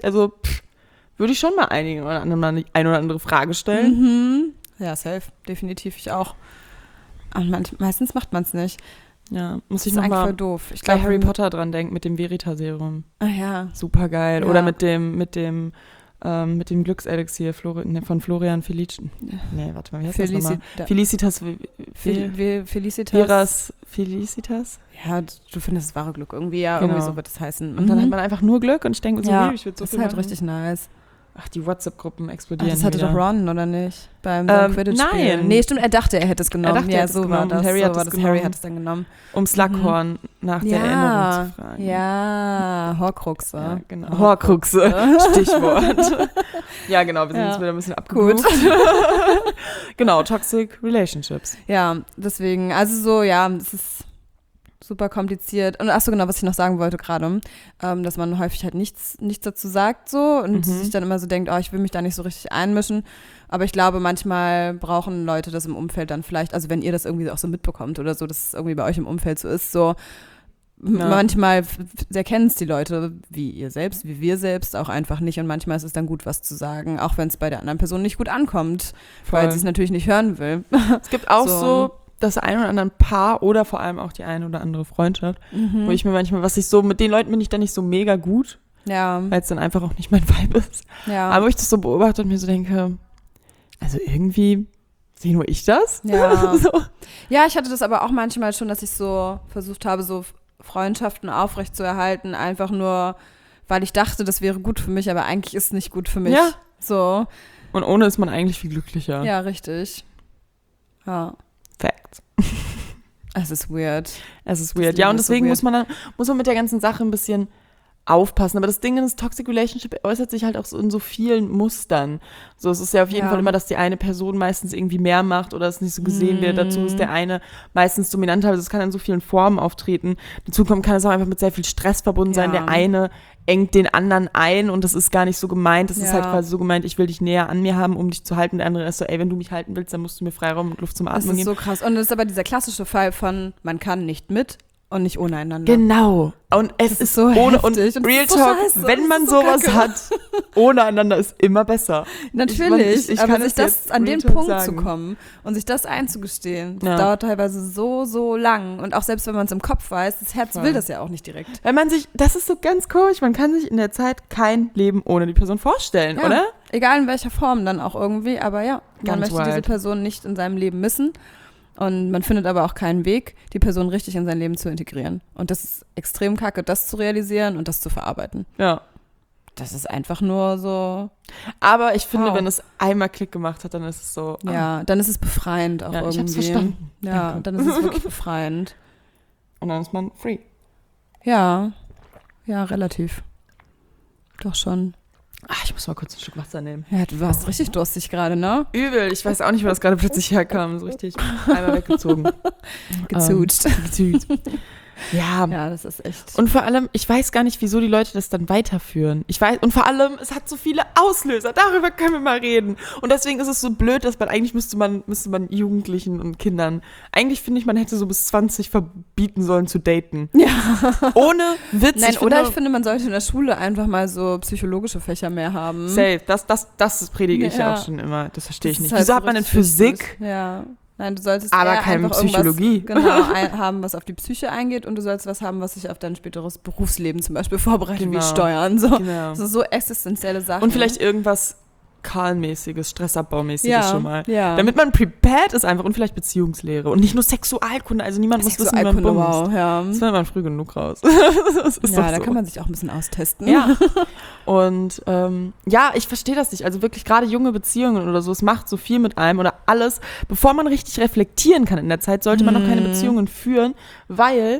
würde ich schon mal eine oder andere Frage stellen. Ja, safe. Definitiv, ich auch. Aber meistens macht man es nicht. Ja, muss ich noch mal voll doof. Ich bei Harry Potter dran denken, mit dem Veritaserum. Ah ja. Super geil. Ja. Oder mit dem Glückselixier von Florian Felice. Nee, warte mal, wie heißt das nochmal? Felicitas. Felicitas? Ja, du findest das wahre Glück irgendwie, genau. Irgendwie so wird es heißen. Und dann hat man einfach nur Glück und ich denke so, ich würde so das viel ist halt machen. richtig nice. Ach, die WhatsApp-Gruppen explodieren. Das hatte wieder. doch Ron, oder nicht? Beim Quidditch-Spiel. Nein. Nee, stimmt, er dachte, er hätte es genommen. War das. Harry hat es dann genommen. Um Slughorn nach der Erinnerung zu fragen. Ja, Horcruxe. Ja, genau. Horcruxe, Stichwort. Ja, genau, wir sind jetzt wieder ein bisschen abgegut. Genau, Toxic Relationships. Ja, deswegen, also so, es ist super kompliziert. Und achso, genau, was ich noch sagen wollte gerade, dass man häufig halt nichts dazu sagt so und sich dann immer so denkt, ich will mich da nicht so richtig einmischen. Aber ich glaube, manchmal brauchen Leute das im Umfeld dann vielleicht, also wenn ihr das irgendwie auch so mitbekommt oder so, dass es irgendwie bei euch im Umfeld so ist, so manchmal erkennen es die Leute, wie wir selbst auch einfach nicht und manchmal ist es dann gut, was zu sagen, auch wenn es bei der anderen Person nicht gut ankommt, weil sie es natürlich nicht hören will. Es gibt auch so das ein oder andere Paar oder vor allem auch die eine oder andere Freundschaft, wo ich mir manchmal, mit den Leuten bin ich dann nicht so mega gut, weil es dann einfach auch nicht mein Vibe ist. Ja. Aber wo ich das so beobachte und mir so denke, also irgendwie sehe nur ich das? Ja. So. Ja, ich hatte das aber auch manchmal schon, dass ich so versucht habe, so Freundschaften aufrechtzuerhalten, einfach nur, weil ich dachte, das wäre gut für mich, aber eigentlich ist es nicht gut für mich. Ja. So. Und ohne ist man eigentlich viel glücklicher. Ja, richtig. Ja. Fact. Es ist weird. Ja, und deswegen muss man mit der ganzen Sache ein bisschen aufpassen. Aber das Ding ist, Toxic Relationship äußert sich halt auch so in so vielen Mustern. So, es ist ja auf jeden Fall immer, dass die eine Person meistens irgendwie mehr macht oder es nicht so gesehen wird. Dazu ist der eine meistens dominanter. Also es kann in so vielen Formen auftreten. Dazu kann es auch einfach mit sehr viel Stress verbunden sein. Der eine engt den anderen ein und das ist gar nicht so gemeint. Das ist halt quasi so gemeint, ich will dich näher an mir haben, um dich zu halten. Der andere ist so, wenn du mich halten willst, dann musst du mir Freiraum und Luft zum Atmen geben. Das ist so krass. Und das ist aber dieser klassische Fall von, man kann nicht mit und nicht ohne einander. Genau. Und es ist so ohne und heftig und Real so Talk, scheiße, wenn man so sowas kacke. hat, ohne einander ist immer besser. Natürlich, ich aber kann sich es das jetzt an Real den Talk Punkt sagen. zu kommen und sich das einzugestehen, das Ja. dauert teilweise so lang. Und auch selbst wenn man es im Kopf weiß, das Herz Voll. will das ja auch nicht direkt. Wenn man sich, das ist so ganz komisch, man kann sich in der Zeit kein Leben ohne die Person vorstellen, Ja. oder? Egal in welcher Form dann auch irgendwie, aber ja, man Ganz möchte diese wild. Person nicht in seinem Leben missen. Und man findet aber auch keinen Weg, die Person richtig in sein Leben zu integrieren. Und das ist extrem kacke, das zu realisieren und das zu verarbeiten. Ja. Das ist einfach nur so, Aber ich finde, Wow. wenn es einmal Klick gemacht hat, dann ist es so. ja, dann ist es befreiend auch Ja, ich irgendwie. hab's verstanden. Ja, Danke. dann ist es wirklich befreiend. Und dann ist man free. Ja, relativ. Doch schon. Ich muss mal kurz ein Stück Wasser nehmen. Ja, du warst richtig durstig gerade, ne? Übel, ich weiß auch nicht, wo das gerade plötzlich herkam. So richtig einmal weggezogen. Gezutscht. Gezutscht. Ja. Ja, das ist echt. Und vor allem, ich weiß gar nicht, wieso die Leute das dann weiterführen. Und vor allem, es hat so viele Auslöser. Darüber können wir mal reden. Und deswegen ist es so blöd, dass eigentlich müsste man Jugendlichen und Kindern, eigentlich finde ich, man hätte so bis 20 verbieten sollen zu daten. Ja. Ohne Witz. Nein, ich finde, man sollte in der Schule einfach mal so psychologische Fächer mehr haben. Safe. Das predige ich ja Ja. auch schon immer. Das verstehe ich Das ist nicht. halt Wieso so hat man denn richtig Physik? wichtig. Ja. Nein, du solltest Aber eher keine einfach Psychologie. Genau, haben, was auf die Psyche eingeht, und du sollst was haben, was sich auf dein späteres Berufsleben zum Beispiel vorbereitet, wie Genau. Steuern. So. Genau. So existenzielle Sachen. Und vielleicht irgendwas Kahlenmäßiges, Stressabbaumäßiges ja, schon mal. Ja. Damit man prepared ist einfach und vielleicht Beziehungslehre und nicht nur Sexualkunde. Also niemand muss wissen, wie man Sexualkunde, bumst. wow, ja. Das findet man früh genug raus. Das ist Ja, doch da so. kann man sich auch ein bisschen austesten. Ja. Und ja, ich verstehe das nicht. Also wirklich gerade junge Beziehungen oder so, es macht so viel mit einem oder alles. Bevor man richtig reflektieren kann in der Zeit, sollte man noch keine Beziehungen führen, weil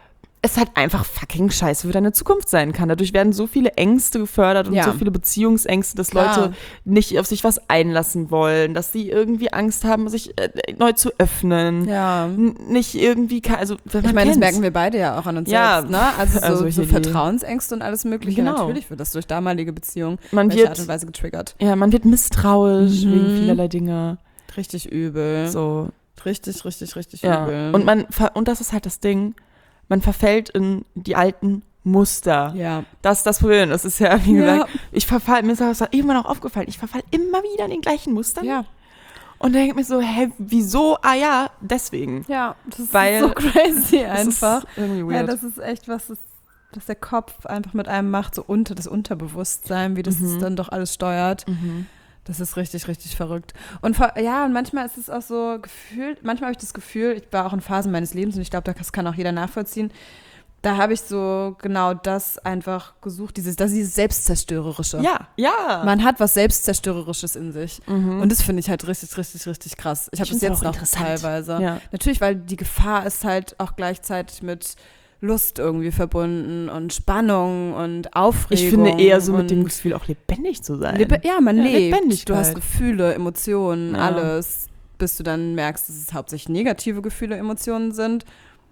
es halt einfach fucking scheiße für deine Zukunft sein kann. Dadurch werden so viele Ängste gefördert und Ja. so viele Beziehungsängste, dass Klar. Leute nicht auf sich was einlassen wollen, dass sie irgendwie Angst haben, sich neu zu öffnen. Ja. Nicht irgendwie, also wenn man Ich meine, das kennt's. merken wir beide ja auch an uns Ja, selbst, ne? Also so, also so hier die- Vertrauensängste und alles Mögliche. Genau. Natürlich wird das durch damalige Beziehungen Man welche Art wird, und Weise getriggert. ja, man wird misstrauisch Mhm. wegen vielerlei Dinge. Richtig übel. So, Richtig ja. übel. Und das ist halt das Ding, man verfällt in die alten Muster. ja. Das ist das Problem. Das ist ja, wie Ja. gesagt, mir ist das irgendwann auch aufgefallen, ich verfall immer wieder in den gleichen Mustern. Ja. Und denke mir so, hä, wieso? Ah ja, deswegen. Ja, das ist Weil so crazy Das einfach. ist irgendwie Ja, weird. das ist echt was der Kopf einfach mit einem macht, so das Unterbewusstsein, wie das dann doch alles steuert. Das ist richtig, richtig verrückt. Und und manchmal ist es auch so gefühlt, manchmal habe ich das Gefühl, ich war auch in Phasen meines Lebens und ich glaube, das kann auch jeder nachvollziehen, da habe ich so genau das einfach gesucht, dieses Selbstzerstörerische. Ja. Man hat was Selbstzerstörerisches in sich. Und das finde ich halt richtig, richtig, richtig krass. Ich habe das find's jetzt auch noch interessant. teilweise. Ja. Natürlich, weil die Gefahr ist halt auch gleichzeitig mit Lust irgendwie verbunden und Spannung und Aufregung. Ich finde eher so mit dem und Gefühl, auch lebendig zu sein. man Ja, lebt. Lebendigkeit. Du hast Gefühle, Emotionen, Ja. alles, bis du dann merkst, dass es hauptsächlich negative Gefühle, Emotionen sind.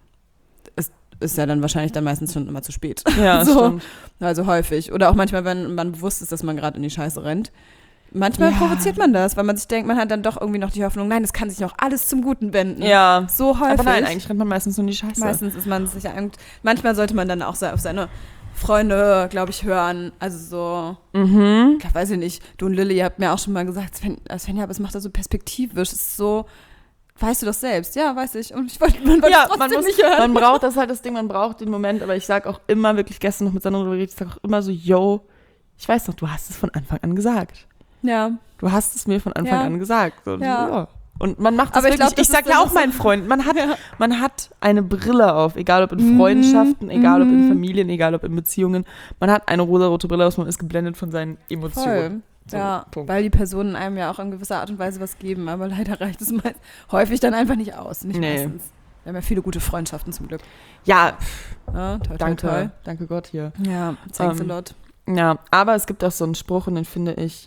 Es ist ja dann wahrscheinlich dann meistens schon immer zu spät. Ja, so. stimmt. Also häufig. Oder auch manchmal, wenn man bewusst ist, dass man gerade in die Scheiße rennt. Manchmal Ja. provoziert man das, weil man sich denkt, man hat dann doch irgendwie noch die Hoffnung, nein, das kann sich noch alles zum Guten wenden. Ja. So häufig. Aber nein, eigentlich rennt man meistens nur in die Scheiße. Meistens ist man sich manchmal sollte man dann auch auf seine Freunde, glaube ich, hören. Also so, ich weiß ich nicht, du und Lilly, ihr habt mir auch schon mal gesagt, Svenja, aber es macht das so perspektivisch. Es ist so, weißt du das selbst? Ja, weiß ich. Und man wollte Ja, es man trotzdem nicht hören. man braucht, das ist halt das Ding, man braucht den Moment, aber ich sag auch immer, wirklich gestern noch mit Sandra drüber geredet, ich sag auch immer so, yo, ich weiß noch, du hast es von Anfang an gesagt. Ja. Du hast es mir von Anfang Ja. an gesagt. Und, Ja. Und man macht das Aber ich wirklich, glaub, das ich sag ist ja dann auch so- meinen Freunden, man hat eine Brille auf, egal ob in Freundschaften, egal ob in Familien, egal ob in Beziehungen. Man hat eine rosarote Brille auf, man ist geblendet von seinen Emotionen. Voll. So, Ja, Punkt. weil die Personen einem ja auch in gewisser Art und Weise was geben, aber leider reicht es häufig dann einfach nicht aus. Nicht Nee. meistens. Wir haben ja viele gute Freundschaften zum Glück. Ja, Ja, toll, danke. toll, toll. Danke Gott hier. Ja, thanks a Ähm, lot. Ja, aber es gibt auch so einen Spruch und den finde ich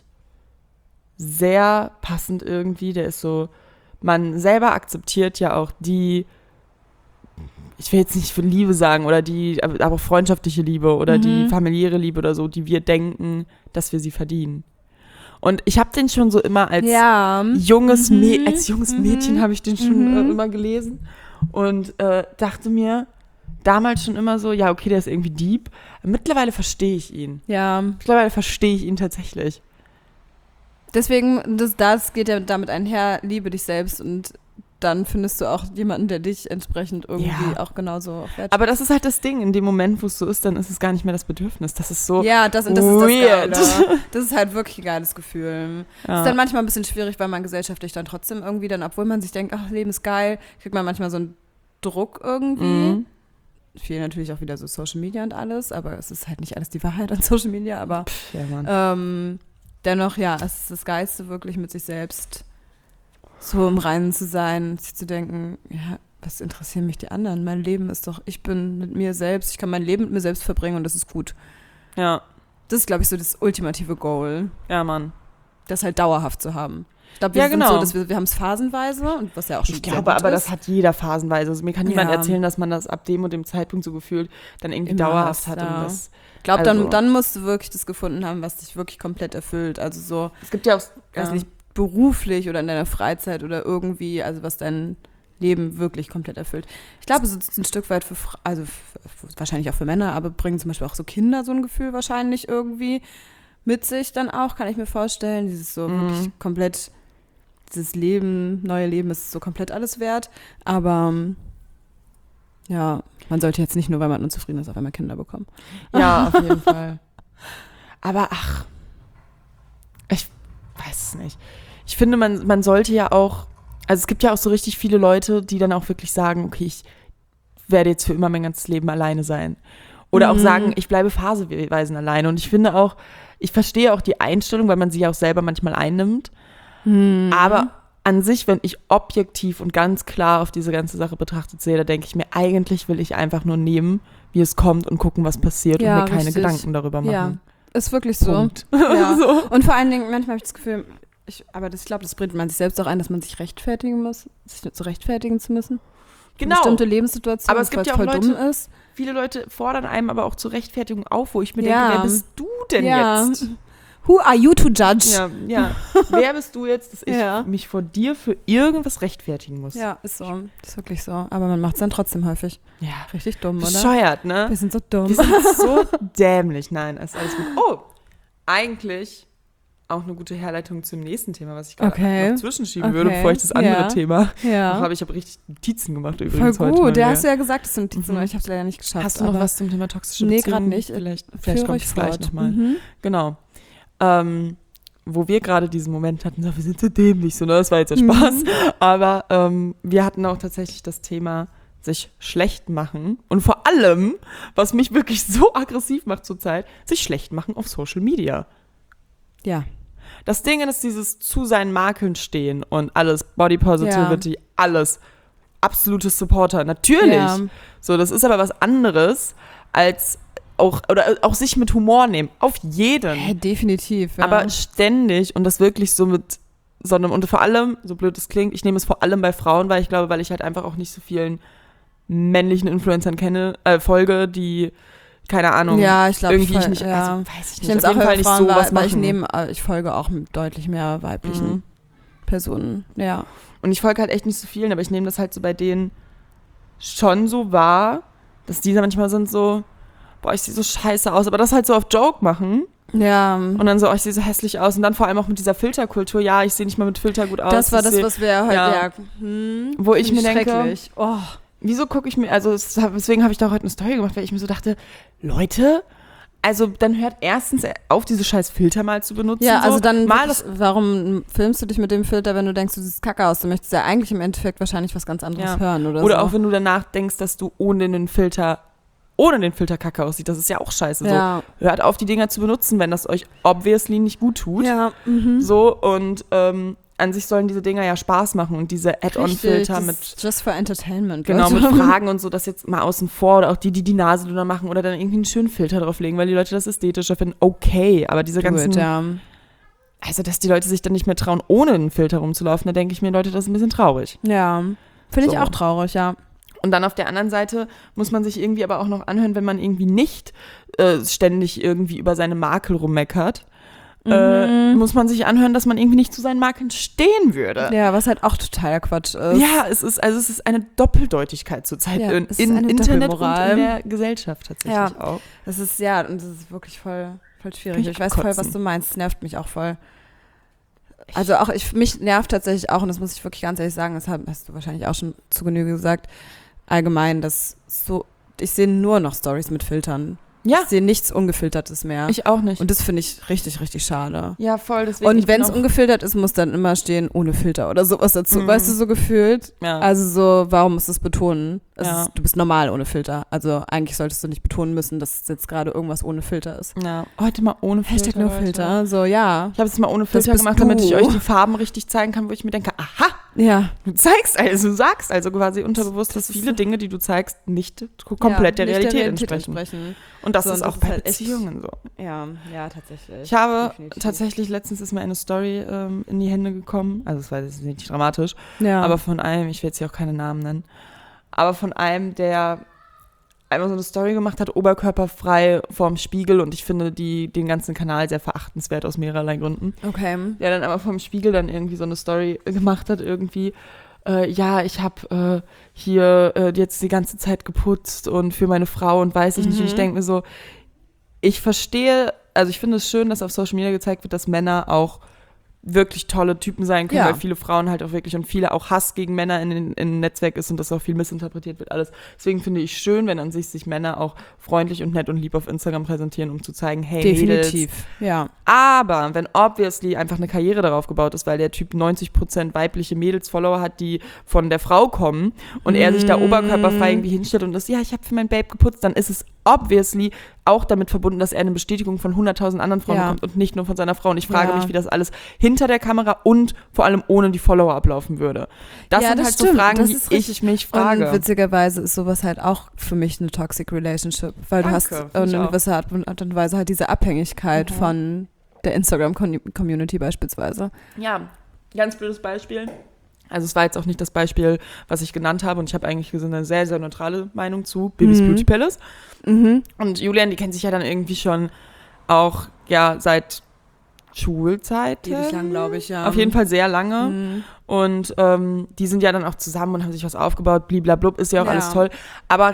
sehr passend irgendwie. Der ist so, man selber akzeptiert ja auch die, ich will jetzt nicht für Liebe sagen, oder die, aber freundschaftliche Liebe oder die familiäre Liebe oder so, die wir denken, dass wir sie verdienen. Und ich habe den schon so immer als Ja. junges Mädchen habe ich den schon immer gelesen und dachte mir, damals schon immer so, ja, okay, der ist irgendwie deep. Mittlerweile verstehe ich ihn. Ja. Mittlerweile verstehe ich ihn tatsächlich. Deswegen, das geht ja damit einher, liebe dich selbst und dann findest du auch jemanden, der dich entsprechend irgendwie auch genauso wertschätzt. Aber das ist halt das Ding, in dem Moment, wo es so ist, dann ist es gar nicht mehr das Bedürfnis. Das ist so das ist das weird. Geile. Das ist halt wirklich ein geiles Gefühl. Ja. Ist dann manchmal ein bisschen schwierig, weil man gesellschaftlich dann trotzdem irgendwie dann, obwohl man sich denkt, ach, Leben ist geil, kriegt man manchmal so einen Druck irgendwie. Viel natürlich auch wieder so Social Media und alles, aber es ist halt nicht alles die Wahrheit an Social Media, aber dennoch, ja, es ist das Geilste, wirklich mit sich selbst so im Reinen zu sein, sich zu denken, ja, was interessieren mich die anderen? Mein Leben ist doch, ich bin mit mir selbst, ich kann mein Leben mit mir selbst verbringen und das ist gut. Ja. Das ist, glaube ich, so das ultimative Goal. Ja, Mann. Das halt dauerhaft zu haben. Ich glaube, wir sind so, dass wir haben es phasenweise und was ja auch schon Ich glaube, aber das hat jeder phasenweise. Also mir kann niemand erzählen, dass man das ab dem und dem Zeitpunkt so gefühlt dann irgendwie immer dauerhaft hat. Ja. Und das, ich glaube, dann musst du wirklich das gefunden haben, was dich wirklich komplett erfüllt. Also so, es gibt ja auch, weiß nicht, beruflich oder in deiner Freizeit oder irgendwie, also was dein Leben wirklich komplett erfüllt. Ich glaube, so ein Stück weit wahrscheinlich auch für Männer, aber bringen zum Beispiel auch so Kinder so ein Gefühl wahrscheinlich irgendwie mit sich dann auch, kann ich mir vorstellen. Dieses so wirklich komplett, dieses Leben, neue Leben ist so komplett alles wert. Aber ja, man sollte jetzt nicht nur, weil man unzufrieden ist, auf einmal Kinder bekommen. Ja, auf jeden Fall. Aber ich weiß es nicht. Ich finde, man sollte ja auch, also es gibt ja auch so richtig viele Leute, die dann auch wirklich sagen, okay, ich werde jetzt für immer mein ganzes Leben alleine sein. Oder auch sagen, ich bleibe phasenweise alleine. Und ich finde auch, ich verstehe auch die Einstellung, weil man sie ja auch selber manchmal einnimmt. Aber an sich, wenn ich objektiv und ganz klar auf diese ganze Sache betrachtet sehe, da denke ich mir, eigentlich will ich einfach nur nehmen, wie es kommt und gucken, was passiert und mir keine Gedanken darüber machen. Ja, ist wirklich so. Punkt. Ja. So. Und vor allen Dingen, manchmal habe ich das Gefühl, ich glaube, das bringt man sich selbst auch ein, dass man sich rechtfertigen muss, sich so rechtfertigen zu müssen. Genau. Bestimmte Lebenssituationen, aber es gibt ja auch voll Leute, dumm ist. Viele Leute fordern einem aber auch zur Rechtfertigung auf, wo ich mir denke, wer bist du denn jetzt? Who are you to judge? Ja. Wer bist du jetzt, dass ich mich vor dir für irgendwas rechtfertigen muss? Ja, ist so. Ist wirklich so. Aber man macht es dann trotzdem häufig. Ja. Richtig dumm, oder? Bescheuert, ne? Wir sind so dumm. Wir sind so dämlich. Nein, ist alles gut. Oh, eigentlich auch eine gute Herleitung zum nächsten Thema, was ich gerade noch zwischenschieben würde, bevor ich das andere Thema mache. Ich habe richtig Notizen gemacht übrigens voll heute. gut, hast du ja gesagt, dass du Notizen machst. Ich habe es leider nicht geschafft. Hast du noch was zum Thema toxische Beziehungen? Nee, gerade nicht. Vielleicht kommt es gleich nochmal. Genau. Wo wir gerade diesen Moment hatten, wir sind so dämlich, so, ne? Das war jetzt der Spaß. Aber wir hatten auch tatsächlich das Thema sich schlecht machen und vor allem, was mich wirklich so aggressiv macht zurzeit, sich schlecht machen auf Social Media. Ja. Das Ding ist dieses zu seinen Makeln stehen und alles, Body Positivity, alles, absolutes Supporter, natürlich. Ja. So, das ist aber was anderes als auch sich mit Humor nehmen, auf jeden. Definitiv, ja. Aber ständig und das wirklich so mit so einem, und vor allem, so blöd es klingt, ich nehme es vor allem bei Frauen, weil ich halt einfach auch nicht so vielen männlichen Influencern folge, die keine Ahnung, ja, ich glaube, irgendwie nicht, also weiß ich nicht, ich auf jeden Fall nicht so was machen. Ich folge auch deutlich mehr weiblichen Personen, ja. Und ich folge halt echt nicht so vielen, aber ich nehme das halt so bei denen schon so wahr, dass die da manchmal sind so, boah, ich sehe so scheiße aus, aber das halt so auf Joke machen. Ja. Und dann so, ich sehe so hässlich aus. Und dann vor allem auch mit dieser Filterkultur, ja, ich sehe nicht mal mit Filter gut aus. Das war das, was wir heute, wo ich mir denke, oh. Wieso gucke ich mir, also deswegen habe ich da heute eine Story gemacht, weil ich mir so dachte, Leute, also dann hört erstens auf, diese scheiß Filter mal zu benutzen. Ja, also dann, wirklich, warum filmst du dich mit dem Filter, wenn du denkst, du siehst kacke aus? Du möchtest ja eigentlich im Endeffekt wahrscheinlich was ganz anderes hören oder so. Oder auch wenn du danach denkst, dass du ohne den Filter kacke aussieht, das ist ja auch scheiße. Ja. So, hört auf, die Dinger zu benutzen, wenn das euch obviously nicht gut tut. Ja. So, und an sich sollen diese Dinger ja Spaß machen und diese Add-on-Filter mit just for entertainment. Genau, mit Fragen und so, das jetzt mal außen vor oder auch die Nase drüber machen oder dann irgendwie einen schönen Filter drauflegen, weil die Leute das ästhetischer finden. Okay, aber diese ganzen also, dass die Leute sich dann nicht mehr trauen, ohne einen Filter rumzulaufen, da denke ich mir, Leute, das ist ein bisschen traurig. Ja, finde ich auch traurig, ja. Und dann auf der anderen Seite muss man sich irgendwie aber auch noch anhören, wenn man irgendwie nicht ständig irgendwie über seine Makel rummeckert, muss man sich anhören, dass man irgendwie nicht zu seinen Marken stehen würde. Ja, was halt auch totaler Quatsch ist. Ja, es ist eine Doppeldeutigkeit zurzeit in Internet und in der Gesellschaft tatsächlich auch. Das ist wirklich voll schwierig. Ich weiß voll, was du meinst. Es nervt mich auch voll. Also auch mich nervt tatsächlich auch, und das muss ich wirklich ganz ehrlich sagen, das hast du wahrscheinlich auch schon zu Genüge gesagt, allgemein, ich sehe nur noch Stories mit Filtern. Ja. Ich sehe nichts Ungefiltertes mehr. Ich auch nicht. Und das finde ich richtig, richtig schade. Ja, voll. Deswegen, und wenn es ungefiltert ist, muss dann immer stehen, ohne Filter oder sowas dazu. Weißt du, so gefühlt? Ja. Also so, warum musst du es betonen? Du bist normal ohne Filter. Also eigentlich solltest du nicht betonen müssen, dass jetzt gerade irgendwas ohne Filter ist. Ja. Heute mal ohne Filter. Hashtag no Filter. So, ja. Ich habe es mal ohne Filter gemacht, damit ich euch die Farben richtig zeigen kann, wo ich mir denke, aha, du sagst also quasi unterbewusst, dass viele Dinge, die du zeigst, nicht komplett der Realität entsprechen. Und das ist auch bei Beziehungen so. Ja, tatsächlich. Ich habe tatsächlich, letztens ist mir eine Story in die Hände gekommen, also es war jetzt nicht dramatisch, aber von einem, ich will jetzt hier auch keine Namen nennen, aber von einem, der einmal so eine Story gemacht hat, oberkörperfrei vorm Spiegel, und ich finde den ganzen Kanal sehr verachtenswert aus mehrerlei Gründen. Okay. Der dann aber vorm Spiegel dann irgendwie so eine Story gemacht hat, irgendwie, ich habe hier jetzt die ganze Zeit geputzt und für meine Frau und weiß ich nicht. Und ich denke mir so, ich verstehe, also ich finde es schön, dass auf Social Media gezeigt wird, dass Männer auch wirklich tolle Typen sein können, weil viele Frauen halt auch wirklich und viele auch Hass gegen Männer in Netzwerk ist und das auch viel missinterpretiert wird alles. Deswegen finde ich schön, wenn an sich Männer auch freundlich und nett und lieb auf Instagram präsentieren, um zu zeigen, hey, definitiv, Mädels. Ja. Aber wenn obviously einfach eine Karriere darauf gebaut ist, weil der Typ 90% weibliche Mädels-Follower hat, die von der Frau kommen und er sich da oberkörperfrei irgendwie hinstellt und das, ich habe für mein Babe geputzt, dann ist es obviously auch damit verbunden, dass er eine Bestätigung von 100.000 anderen Frauen bekommt und nicht nur von seiner Frau. Und ich frage mich, wie das alles hinter der Kamera und vor allem ohne die Follower ablaufen würde. Das sind halt so Fragen, die ich mich frage. Und witzigerweise ist sowas halt auch für mich eine toxic relationship, weil du hast eine gewisse Art und Weise halt diese Abhängigkeit von der Instagram-Community beispielsweise. Ja, ganz blödes Beispiel. Also es war jetzt auch nicht das Beispiel, was ich genannt habe, und ich habe eigentlich eine sehr, sehr neutrale Meinung zu Bibis Beauty Palace. Und Julian, die kennt sich ja dann irgendwie schon auch seit Schulzeit. Ewig lang, glaube ich, ja. Auf jeden Fall sehr lange. Und die sind ja dann auch zusammen und haben sich was aufgebaut, bliblablub, ist ja auch alles toll. Aber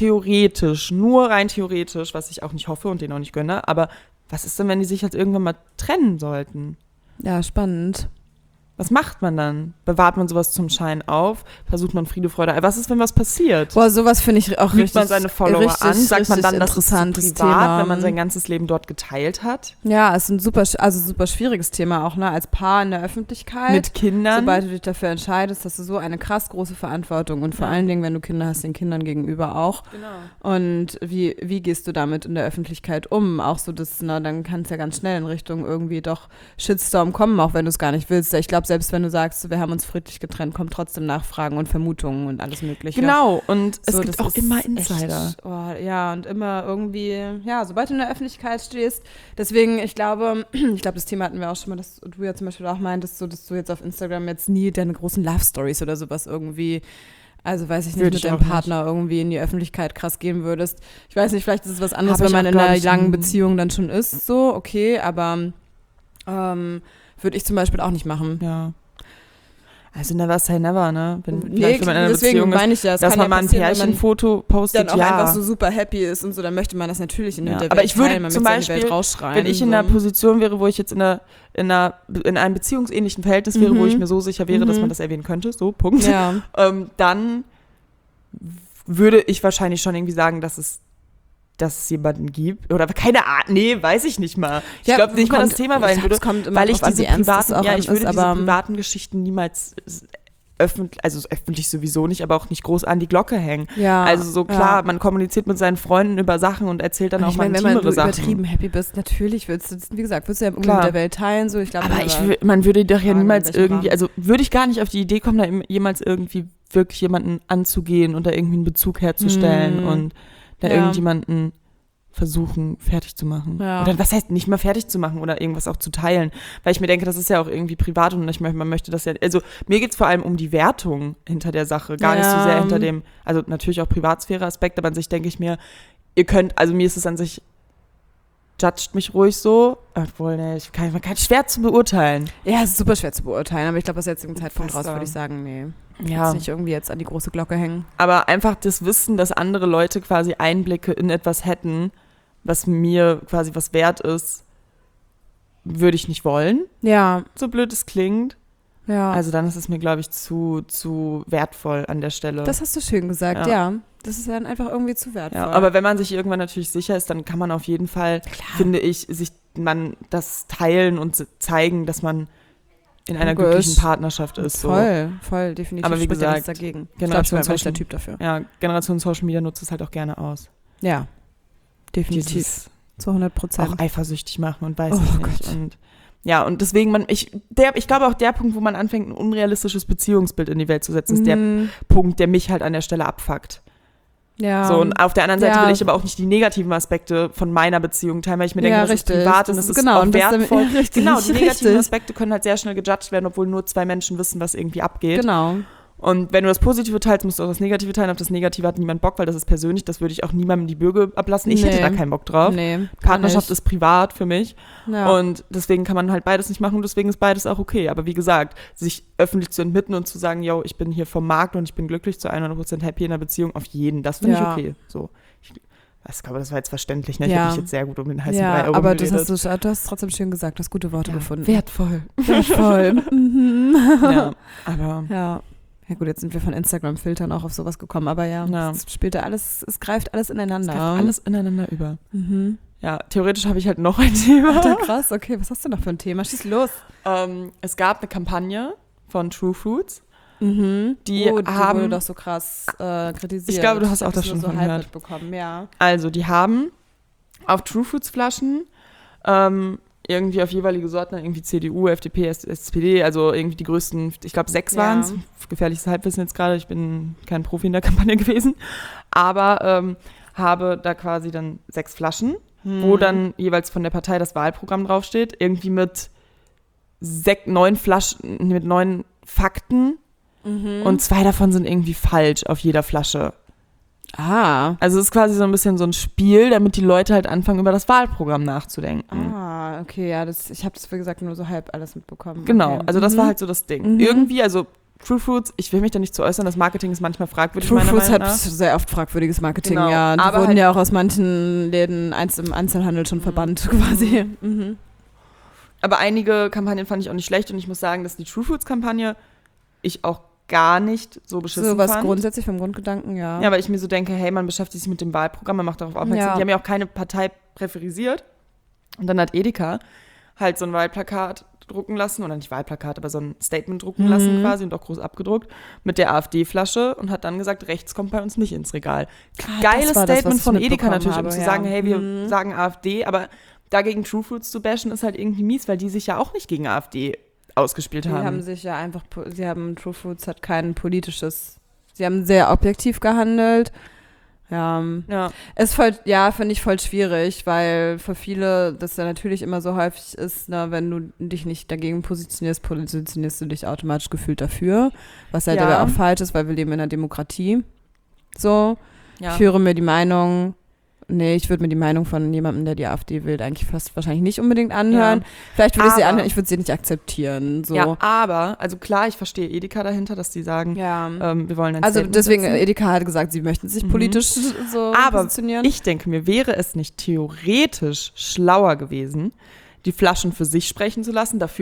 nur rein theoretisch, was ich auch nicht hoffe und denen auch nicht gönne, aber was ist denn, wenn die sich jetzt irgendwann mal trennen sollten? Ja, spannend. Was macht man dann? Bewahrt man sowas zum Schein auf? Versucht man Friede, Freude? Was ist, wenn was passiert? Boah, sowas finde ich auch richtig. Lügt man seine Follower an? Sagt man dann, das ist privat, Thema, wenn man sein ganzes Leben dort geteilt hat? Ja, es ist ein super schwieriges Thema auch, ne? Als Paar in der Öffentlichkeit. Mit Kindern. Sobald du dich dafür entscheidest, hast du so eine krass große Verantwortung. Und vor allen Dingen, wenn du Kinder hast, den Kindern gegenüber auch. Genau. Und wie gehst du damit in der Öffentlichkeit um? Auch so, dann kann es ja ganz schnell in Richtung irgendwie doch Shitstorm kommen, auch wenn du es gar nicht willst. Ich glaube, selbst wenn du sagst, wir haben uns friedlich getrennt, kommen trotzdem Nachfragen und Vermutungen und alles Mögliche. Genau, und es gibt auch immer Insider. Und immer irgendwie, sobald du in der Öffentlichkeit stehst. Deswegen, ich glaube, das Thema hatten wir auch schon mal, dass du ja zum Beispiel auch meintest, dass du jetzt auf Instagram jetzt nie deine großen Love-Stories oder sowas irgendwie, also weiß ich nicht, mit deinem Partner irgendwie in die Öffentlichkeit krass gehen würdest. Ich weiß nicht, vielleicht ist es was anderes, wenn man in einer langen Beziehung dann schon ist, so, okay, aber würde ich zum Beispiel auch nicht machen. Ja. Also never say never, ne? Wenn man in einer deswegen Beziehung meine ich ja, dass man mal ein Pärchenfoto postet, dann auch einfach so super happy ist und so, dann möchte man das natürlich in der Welt aber ich würde teilen, zum Beispiel, wenn ich in einer Position wäre, wo ich jetzt in einem beziehungsähnlichen Verhältnis wäre, wo ich mir so sicher wäre, dass man das erwähnen könnte, so, Punkt, dann würde ich wahrscheinlich schon irgendwie sagen, dass es jemanden gibt. Oder keine Ahnung, weiß ich nicht mal. Ich glaube nicht mal das Thema sein würde, weil ich diese privaten Geschichten niemals öffentlich sowieso nicht, aber auch nicht groß an die Glocke hängen. Ja, also so klar, man kommuniziert mit seinen Freunden über Sachen und erzählt dann auch mal intimere Sachen. Wenn du übertrieben happy bist, natürlich würdest du ja irgendwie mit der Welt teilen. So, ich glaub, aber man würde doch ja niemals irgendwie, also würde ich gar nicht auf die Idee kommen, da jemals irgendwie wirklich jemanden anzugehen und da irgendwie einen Bezug herzustellen und da irgendjemanden versuchen, fertig zu machen. Ja. Oder was heißt, nicht mal fertig zu machen oder irgendwas auch zu teilen. Weil ich mir denke, das ist ja auch irgendwie privat und man möchte das ja, also mir geht es vor allem um die Wertung hinter der Sache, gar nicht so sehr hinter dem, also natürlich auch Privatsphäre-Aspekt, aber an sich denke ich mir, ihr könnt, also mir ist es an sich judgt mich ruhig so. Obwohl, ne, man kann schwer zu beurteilen. Ja, es ist super schwer zu beurteilen, aber ich glaube, aus jetzigen Zeitpunkt raus Fast, würde ich sagen, nee. Ja. Jetzt nicht irgendwie jetzt an die große Glocke hängen. Aber einfach das Wissen, dass andere Leute quasi Einblicke in etwas hätten, was mir quasi was wert ist, würde ich nicht wollen. Ja. So blöd es klingt. Ja. Also dann ist es mir, glaube ich, zu wertvoll an der Stelle. Das hast du schön gesagt, ja. Das ist dann einfach irgendwie zu wertvoll. Ja, aber wenn man sich irgendwann natürlich sicher ist, dann kann man auf jeden Fall, finde ich, man das teilen und zeigen, dass man in einer glücklichen Partnerschaft ist. Voll, definitiv. Aber wie gesagt, dagegen. Generation ich glaube, der Typ dafür. Ja, Generation Social Media nutzt es halt auch gerne aus. Ja, definitiv. Zu 100%. Auch eifersüchtig machen und weiß Oh ich nicht. Gott. Und ja, und deswegen, ich glaube auch der Punkt, wo man anfängt, ein unrealistisches Beziehungsbild in die Welt zu setzen, ist der Punkt, der mich halt an der Stelle abfuckt. Ja. So, und auf der anderen Seite will ich aber auch nicht die negativen Aspekte von meiner Beziehung teilen, weil ich mir denke, das ist privat und das ist auch wertvoll. Genau, die negativen Aspekte können halt sehr schnell gejudged werden, obwohl nur 2 Menschen wissen, was irgendwie abgeht. Genau. Und wenn du das Positive teilst, musst du auch das Negative teilen. Auf das Negative hat niemand Bock, weil das ist persönlich. Das würde ich auch niemandem die Bürger ablassen. Ich hätte da keinen Bock drauf. Partnerschaft ist privat für mich. Ja. Und deswegen kann man halt beides nicht machen und deswegen ist beides auch okay. Aber wie gesagt, sich öffentlich zu entmitten und zu sagen, yo, ich bin hier vom Markt und ich bin glücklich zu 100% happy in einer Beziehung, auf jeden, das finde ich okay. So. Ich glaube, das war jetzt verständlich. Ne? Ich habe mich jetzt sehr gut um den heißen Brei herum aber geredet. du hast trotzdem schön gesagt, du hast gute Worte gefunden. Wertvoll. Ja, aber... Ja gut, jetzt sind wir von Instagram-Filtern auch auf sowas gekommen, aber es spielt da alles, es greift alles ineinander. Es greift alles ineinander über. Ja, theoretisch habe ich halt noch ein Thema. Alter, krass, okay, was hast du noch für ein Thema? Schieß los. Es gab eine Kampagne von True Fruits. Die wurde doch so krass kritisiert. Ich glaube, du hast auch das schon so von gehört. Mitbekommen, ja. Also, die haben auf True Fruits Flaschen irgendwie auf jeweilige Sorten, irgendwie CDU, FDP, SPD, also irgendwie die größten, ich glaube 6 waren es. Gefährliches Halbwissen jetzt gerade, ich bin kein Profi in der Kampagne gewesen. Aber habe da quasi dann 6 Flaschen, wo dann jeweils von der Partei das Wahlprogramm draufsteht, irgendwie mit 9 Flaschen, mit 9 Fakten und 2 davon sind irgendwie falsch auf jeder Flasche. Ah. Also es ist quasi so ein bisschen so ein Spiel, damit die Leute halt anfangen, über das Wahlprogramm nachzudenken. Ah, okay, ja, ich habe das, wie gesagt, nur so halb alles mitbekommen. Genau, okay. Also das war halt so das Ding. Irgendwie, also True Fruits, ich will mich da nicht zu äußern, das Marketing ist manchmal fragwürdig, meiner Meinung nach. True Fruits hat sehr oft fragwürdiges Marketing, ja. Die wurden ja auch aus manchen Läden im Einzelhandel schon verbannt, quasi. Aber einige Kampagnen fand ich auch nicht schlecht und ich muss sagen, dass die True Fruits-Kampagne ich auch gar nicht so beschissen fand. So was grundsätzlich vom Grundgedanken, ja. Ja, weil ich mir so denke, hey, man beschäftigt sich mit dem Wahlprogramm, man macht darauf aufmerksam. Die haben ja auch keine Partei präferisiert. Und dann hat Edeka halt so ein Wahlplakat drucken lassen, oder nicht Wahlplakat, aber so ein Statement drucken lassen quasi und auch groß abgedruckt mit der AfD-Flasche und hat dann gesagt, rechts kommt bei uns nicht ins Regal. Geiles Statement von Edeka natürlich, um zu sagen, hey, wir sagen AfD, aber dagegen True Fruits zu bashen ist halt irgendwie mies, weil die sich ja auch nicht gegen AfD ausgespielt haben. Die haben sich ja einfach, True Fruits hat kein politisches, sie haben sehr objektiv gehandelt. Ja. Ist voll, finde ich voll schwierig, weil für viele das ja natürlich immer so häufig ist, ne, wenn du dich nicht dagegen positionierst du dich automatisch gefühlt dafür, was halt aber auch falsch ist, weil wir leben in einer Demokratie. So, ich führe mir die Meinung, ich würde mir die Meinung von jemandem, der die AfD will, eigentlich fast wahrscheinlich nicht unbedingt anhören. Vielleicht würde ich sie anhören, ich würde sie nicht akzeptieren. So. Ja, aber, also klar, ich verstehe Edeka dahinter, dass die sagen, wir wollen ein Also Statement deswegen, setzen. Edeka hat gesagt, sie möchten sich politisch so positionieren. Aber ich denke mir, wäre es nicht theoretisch schlauer gewesen, die Flaschen für sich sprechen zu lassen, dass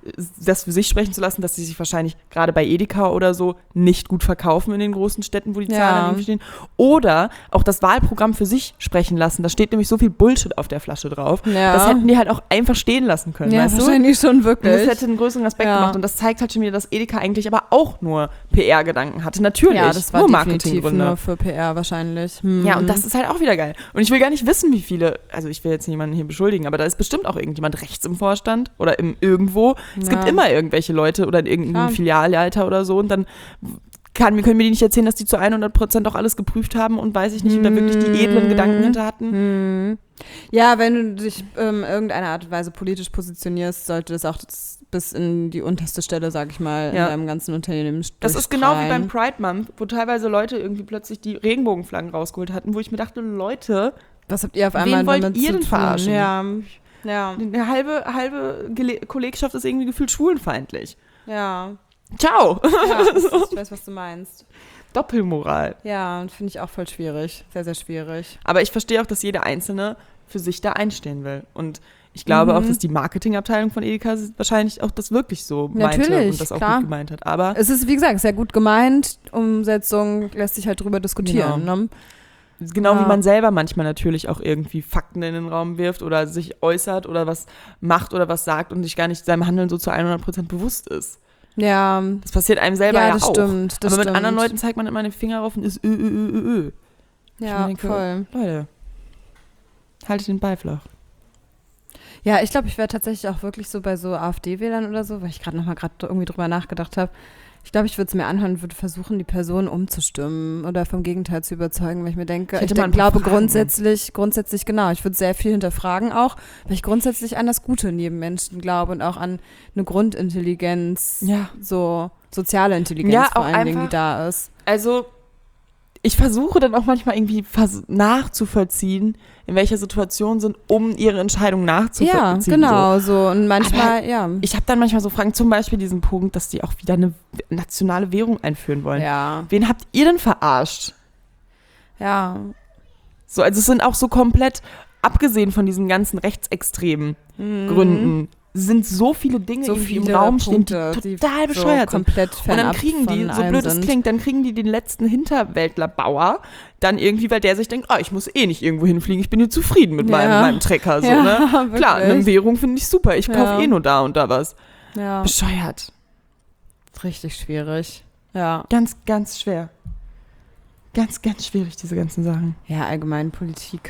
sie sich wahrscheinlich gerade bei Edeka oder so nicht gut verkaufen in den großen Städten, wo die Zahlen irgendwie stehen. Oder auch das Wahlprogramm für sich sprechen lassen. Da steht nämlich so viel Bullshit auf der Flasche drauf. Ja. Das hätten die halt auch einfach stehen lassen können. Ja, weißt wahrscheinlich schon wirklich. Und das hätte einen größeren Aspekt gemacht. Und das zeigt halt schon wieder, dass Edeka eigentlich aber auch nur PR-Gedanken hatte. Natürlich, ja, das war nur definitiv Marketinggründe. nur für PR wahrscheinlich. Ja, und das ist halt auch wieder geil. Und ich will gar nicht wissen, wie viele, also ich will jetzt niemanden hier beschuldigen, aber da ist bestimmt auch irgendjemand rechts im Vorstand oder irgendwo. Es gibt immer irgendwelche Leute oder irgendeinen Filialleiter oder so und dann können mir die nicht erzählen, dass die zu 100% auch alles geprüft haben und weiß ich nicht, und da wirklich die edlen Gedanken hinter hatten. Ja, wenn du dich irgendeiner Art und Weise politisch positionierst, sollte das auch bis in die unterste Stelle, sag ich mal, in deinem ganzen Unternehmen Das ist genau wie beim Pride Month, wo teilweise Leute irgendwie plötzlich die Regenbogenflaggen rausgeholt hatten, wo ich mir dachte, Leute, Was habt ihr auf einmal Wen wollt damit ihr zu denn tun? verarschen? Ja. Eine halbe Kollegschaft ist irgendwie gefühlt schwulenfeindlich. Ja. Ciao. Ja, ich weiß, was du meinst. Doppelmoral. Ja, finde ich auch voll schwierig. Sehr, sehr schwierig. Aber ich verstehe auch, dass jeder Einzelne für sich da einstehen will. Und ich glaube auch, dass die Marketingabteilung von Edeka wahrscheinlich auch das wirklich so meinte Natürlich, und das auch klar. gut gemeint hat. Aber Es ist, wie gesagt, sehr gut gemeint. Umsetzung lässt sich halt drüber diskutieren. Genau. Ne? genau Ja. wie man selber manchmal natürlich auch irgendwie Fakten in den Raum wirft oder sich äußert oder was macht oder was sagt und sich gar nicht seinem Handeln so zu 100% bewusst ist. Ja, Das passiert einem selber ja das auch. stimmt. Das Aber mit stimmt. anderen Leuten zeigt man immer den Finger rauf und ist Ich Ja, denke, voll. Leute, haltet den Ball flach. Ja, ich glaube, ich wäre tatsächlich auch wirklich so bei so AfD-Wählern oder so, weil ich gerade irgendwie drüber nachgedacht habe. Ich glaube, ich würde es mir anhören und würde versuchen, die Person umzustimmen oder vom Gegenteil zu überzeugen, weil ich mir denke, ich glaube grundsätzlich genau, ich würde sehr viel hinterfragen auch, weil ich grundsätzlich an das Gute in jedem Menschen glaube und auch an eine Grundintelligenz, so soziale Intelligenz vor allen Dingen, die da ist. Also, ich versuche dann auch manchmal irgendwie nachzuvollziehen, in welcher Situation sind, um ihre Entscheidung nachzuvollziehen. Ja, genau, so. Und manchmal, ich habe dann manchmal so Fragen, zum Beispiel diesen Punkt, dass die auch wieder eine nationale Währung einführen wollen. Ja. Wen habt ihr denn verarscht? Ja. So, also es sind auch so komplett, abgesehen von diesen ganzen rechtsextremen Gründen, sind so viele Dinge, die im Raum stehen, die total bescheuert sind. Komplett und dann kriegen die, so blöd es klingt, dann kriegen die den letzten Hinterwäldlerbauer dann irgendwie, weil der sich denkt, ich muss eh nicht irgendwo hinfliegen, ich bin hier zufrieden mit meinem Trecker. So, ne? Klar, eine Währung finde ich super, ich kaufe eh nur da und da was. Ja. Bescheuert. Richtig schwierig. Ja. Ganz, ganz schwer. Ganz, ganz schwierig, diese ganzen Sachen. Ja, allgemein Politik.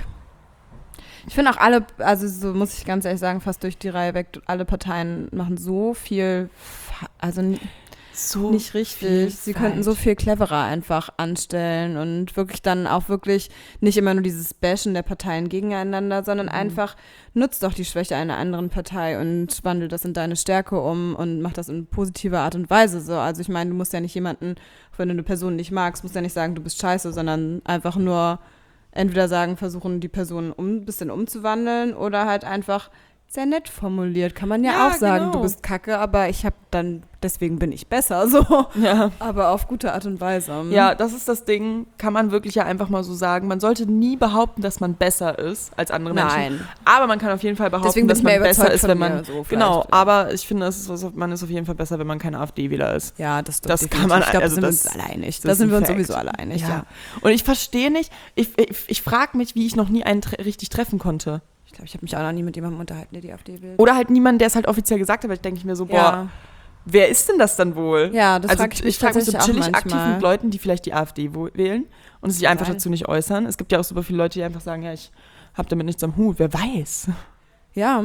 Ich finde auch alle, also so muss ich ganz ehrlich sagen, fast durch die Reihe weg, alle Parteien machen so viel, also so nicht richtig. Sie könnten so viel cleverer einfach anstellen und wirklich dann auch wirklich nicht immer nur dieses Bashen der Parteien gegeneinander, sondern einfach nutzt doch die Schwäche einer anderen Partei und wandelt das in deine Stärke um und macht das in positiver Art und Weise so. Also ich meine, du musst ja nicht jemanden, wenn du eine Person nicht magst, musst ja nicht sagen, du bist scheiße, sondern einfach nur entweder versuchen die Person ein bisschen umzuwandeln oder halt einfach sehr nett formuliert. Kann man ja auch sagen, du bist kacke, aber deswegen bin ich besser, so. Ja. Aber auf gute Art und Weise. Ja, das ist das Ding, kann man wirklich ja einfach mal so sagen. Man sollte nie behaupten, dass man besser ist als andere Menschen. Nein. Aber man kann auf jeden Fall behaupten, Deswegen dass man besser ist, wenn man so genau, aber ich finde, man ist auf jeden Fall besser, wenn man kein AfD-Wähler ist. Ja, das kann man, ich glaube, also da sind wir uns alle einig. Da sind wir uns sowieso alle einig, ja. Und ich verstehe nicht, ich frage mich, wie ich noch nie einen richtig treffen konnte. Ich glaube, ich habe mich auch noch nie mit jemandem unterhalten, der die AfD will. Oder halt niemand, der es halt offiziell gesagt hat, weil ich denke mir so, wer ist denn das dann wohl? Ja, das frage ich mich so chillig aktiv mit Leuten, die vielleicht die AfD wählen und sich einfach dazu nicht äußern. Es gibt ja auch super viele Leute, die einfach sagen, ja, ich habe damit nichts am Hut. Wer weiß? Ja.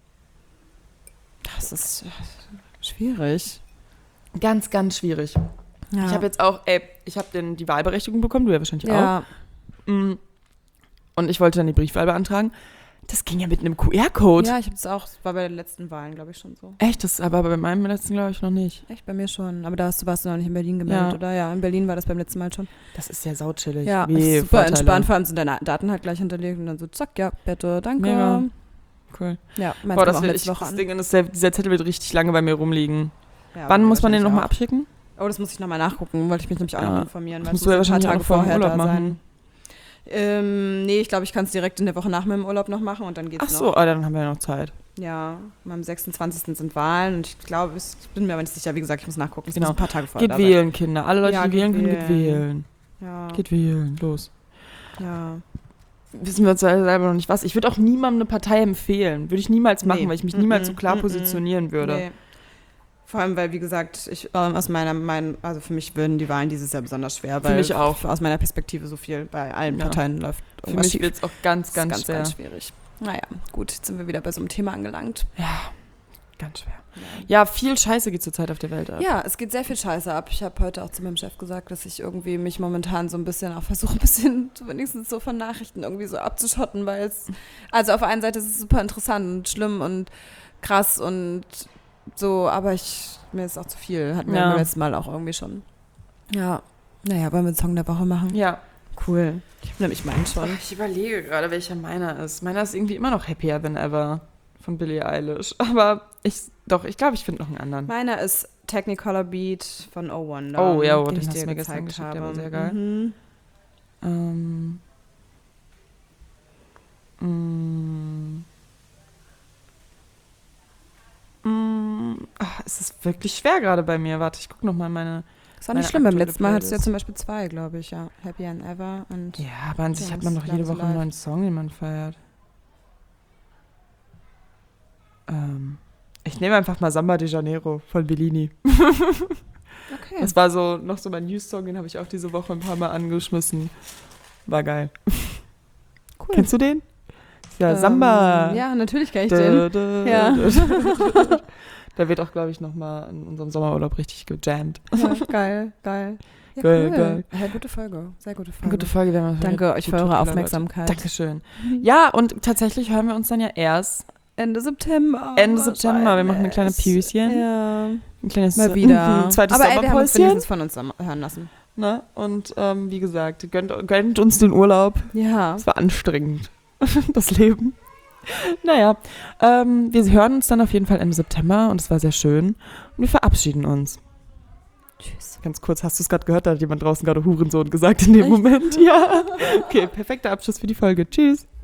Das ist schwierig. Ganz, ganz schwierig. Ja. Ich habe jetzt auch, die Wahlberechtigung bekommen, du ja wahrscheinlich auch. Und ich wollte dann die Briefwahl beantragen. Das ging ja mit einem QR-Code. Ja, ich habe es auch, das war bei den letzten Wahlen, glaube ich, schon so. Echt? Das aber bei meinem letzten, glaube ich, noch nicht. Echt? Bei mir schon. Aber warst du noch nicht in Berlin gemeldet, oder? Ja, in Berlin war das beim letzten Mal schon. Das ist ja sauchillig. Ja, ist super entspannt. Vor allem sind deine Daten halt gleich hinterlegt und dann so, zack, ja, bitte, danke. Mega. Cool. Ja, das Ding ist, dieser Zettel wird richtig lange bei mir rumliegen. Ja, wann muss man den nochmal abschicken? Oh, das muss ich nochmal nachgucken, wollte ich mich nämlich auch noch informieren. Weil musst du ja wahrscheinlich ein paar Tage vorher Urlaub machen. Nee, ich glaube, ich kann es direkt in der Woche nach meinem Urlaub noch machen und dann geht's noch. Ach so, dann haben wir ja noch Zeit. Ja, am 26. sind Wahlen und ich glaube, ich bin mir aber nicht sicher, wie gesagt, ich muss nachgucken. Genau. Muss ein paar Tage vorher Geht wählen, Kinder. Alle Leute, die wählen können, geht wählen. Ja. Geht wählen, los. Ja. Wissen wir uns selber noch nicht was. Ich würde auch niemandem eine Partei empfehlen. Würde ich niemals machen, weil ich mich niemals so klar positionieren würde. Nee. Vor allem, weil, wie gesagt, also für mich würden die Wahlen dieses Jahr besonders schwer, weil für mich auch. Aus meiner Perspektive so viel bei allen Parteien läuft. Für mich wird es auch ganz, ganz schwer. Ganz schwierig. Naja, gut, jetzt sind wir wieder bei so einem Thema angelangt. Ja, ganz schwer. Ja, viel Scheiße geht zurzeit auf der Welt ab. Ja, es geht sehr viel Scheiße ab. Ich habe heute auch zu meinem Chef gesagt, dass ich irgendwie mich momentan so ein bisschen auch versuche, ein bisschen wenigstens so von Nachrichten irgendwie so abzuschotten, weil also auf der einen Seite ist es super interessant und schlimm und krass und so, aber mir ist auch zu viel. Hatten wir beim letzten Mal auch irgendwie schon. Ja, naja, wollen wir einen Song der Woche machen? Ja. Cool. Ich habe nämlich meinen schon. Ich überlege gerade, welcher meiner ist. Meiner ist irgendwie immer noch Happier Than Ever von Billie Eilish. Aber ich glaube, ich finde noch einen anderen. Meiner ist Technicolor Beat von Oh Wonder. Oh ja, den den ich hast dir du mir gestern gezeigt geschickt, der habe. war sehr geil. Mhm. Es ist wirklich schwer gerade bei mir. Warte, ich gucke nochmal meine. Das war nicht meine schlimm. Beim aktuelle letzten Mal hattest du ja Playlist. zum Beispiel 2, glaube ich, ja. Happy and Ever und Ja, aber an sich hat man doch jede Woche einen neuen Song, den man feiert. Ich nehme einfach mal Samba de Janeiro von Bellini. Okay. Das war so noch so mein News-Song, den habe ich auch diese Woche ein paar Mal angeschmissen. War geil. Cool. Kennst du den? Ja, Samba. Ja, natürlich kann ich den. Ja. Da wird auch, glaube ich, nochmal in unserem Sommerurlaub richtig gejammt. Ja, geil. Ja, Geil, cool. geil. Ja, gute Folge. Sehr gute Folge. Gute Folge. Wir haben Danke euch für gut eure gelabert. Aufmerksamkeit. Dankeschön. Ja, und tatsächlich hören wir uns dann ja erst Ende September. Ende September. Wir machen eine kleine Päuschen. Ja. Ein kleines Mal wieder. zweites Aber wir haben uns Sommerpäuschen. wenigstens von uns hören lassen. Ne? Und wie gesagt, gönnt uns den Urlaub. Ja. Es war anstrengend, das Leben. Naja, wir hören uns dann auf jeden Fall Ende September und es war sehr schön. Und wir verabschieden uns. Tschüss. Ganz kurz, hast du es gerade gehört? Da hat jemand draußen gerade Hurensohn gesagt in dem Echt? Moment. Ja. Okay, perfekter Abschluss für die Folge. Tschüss.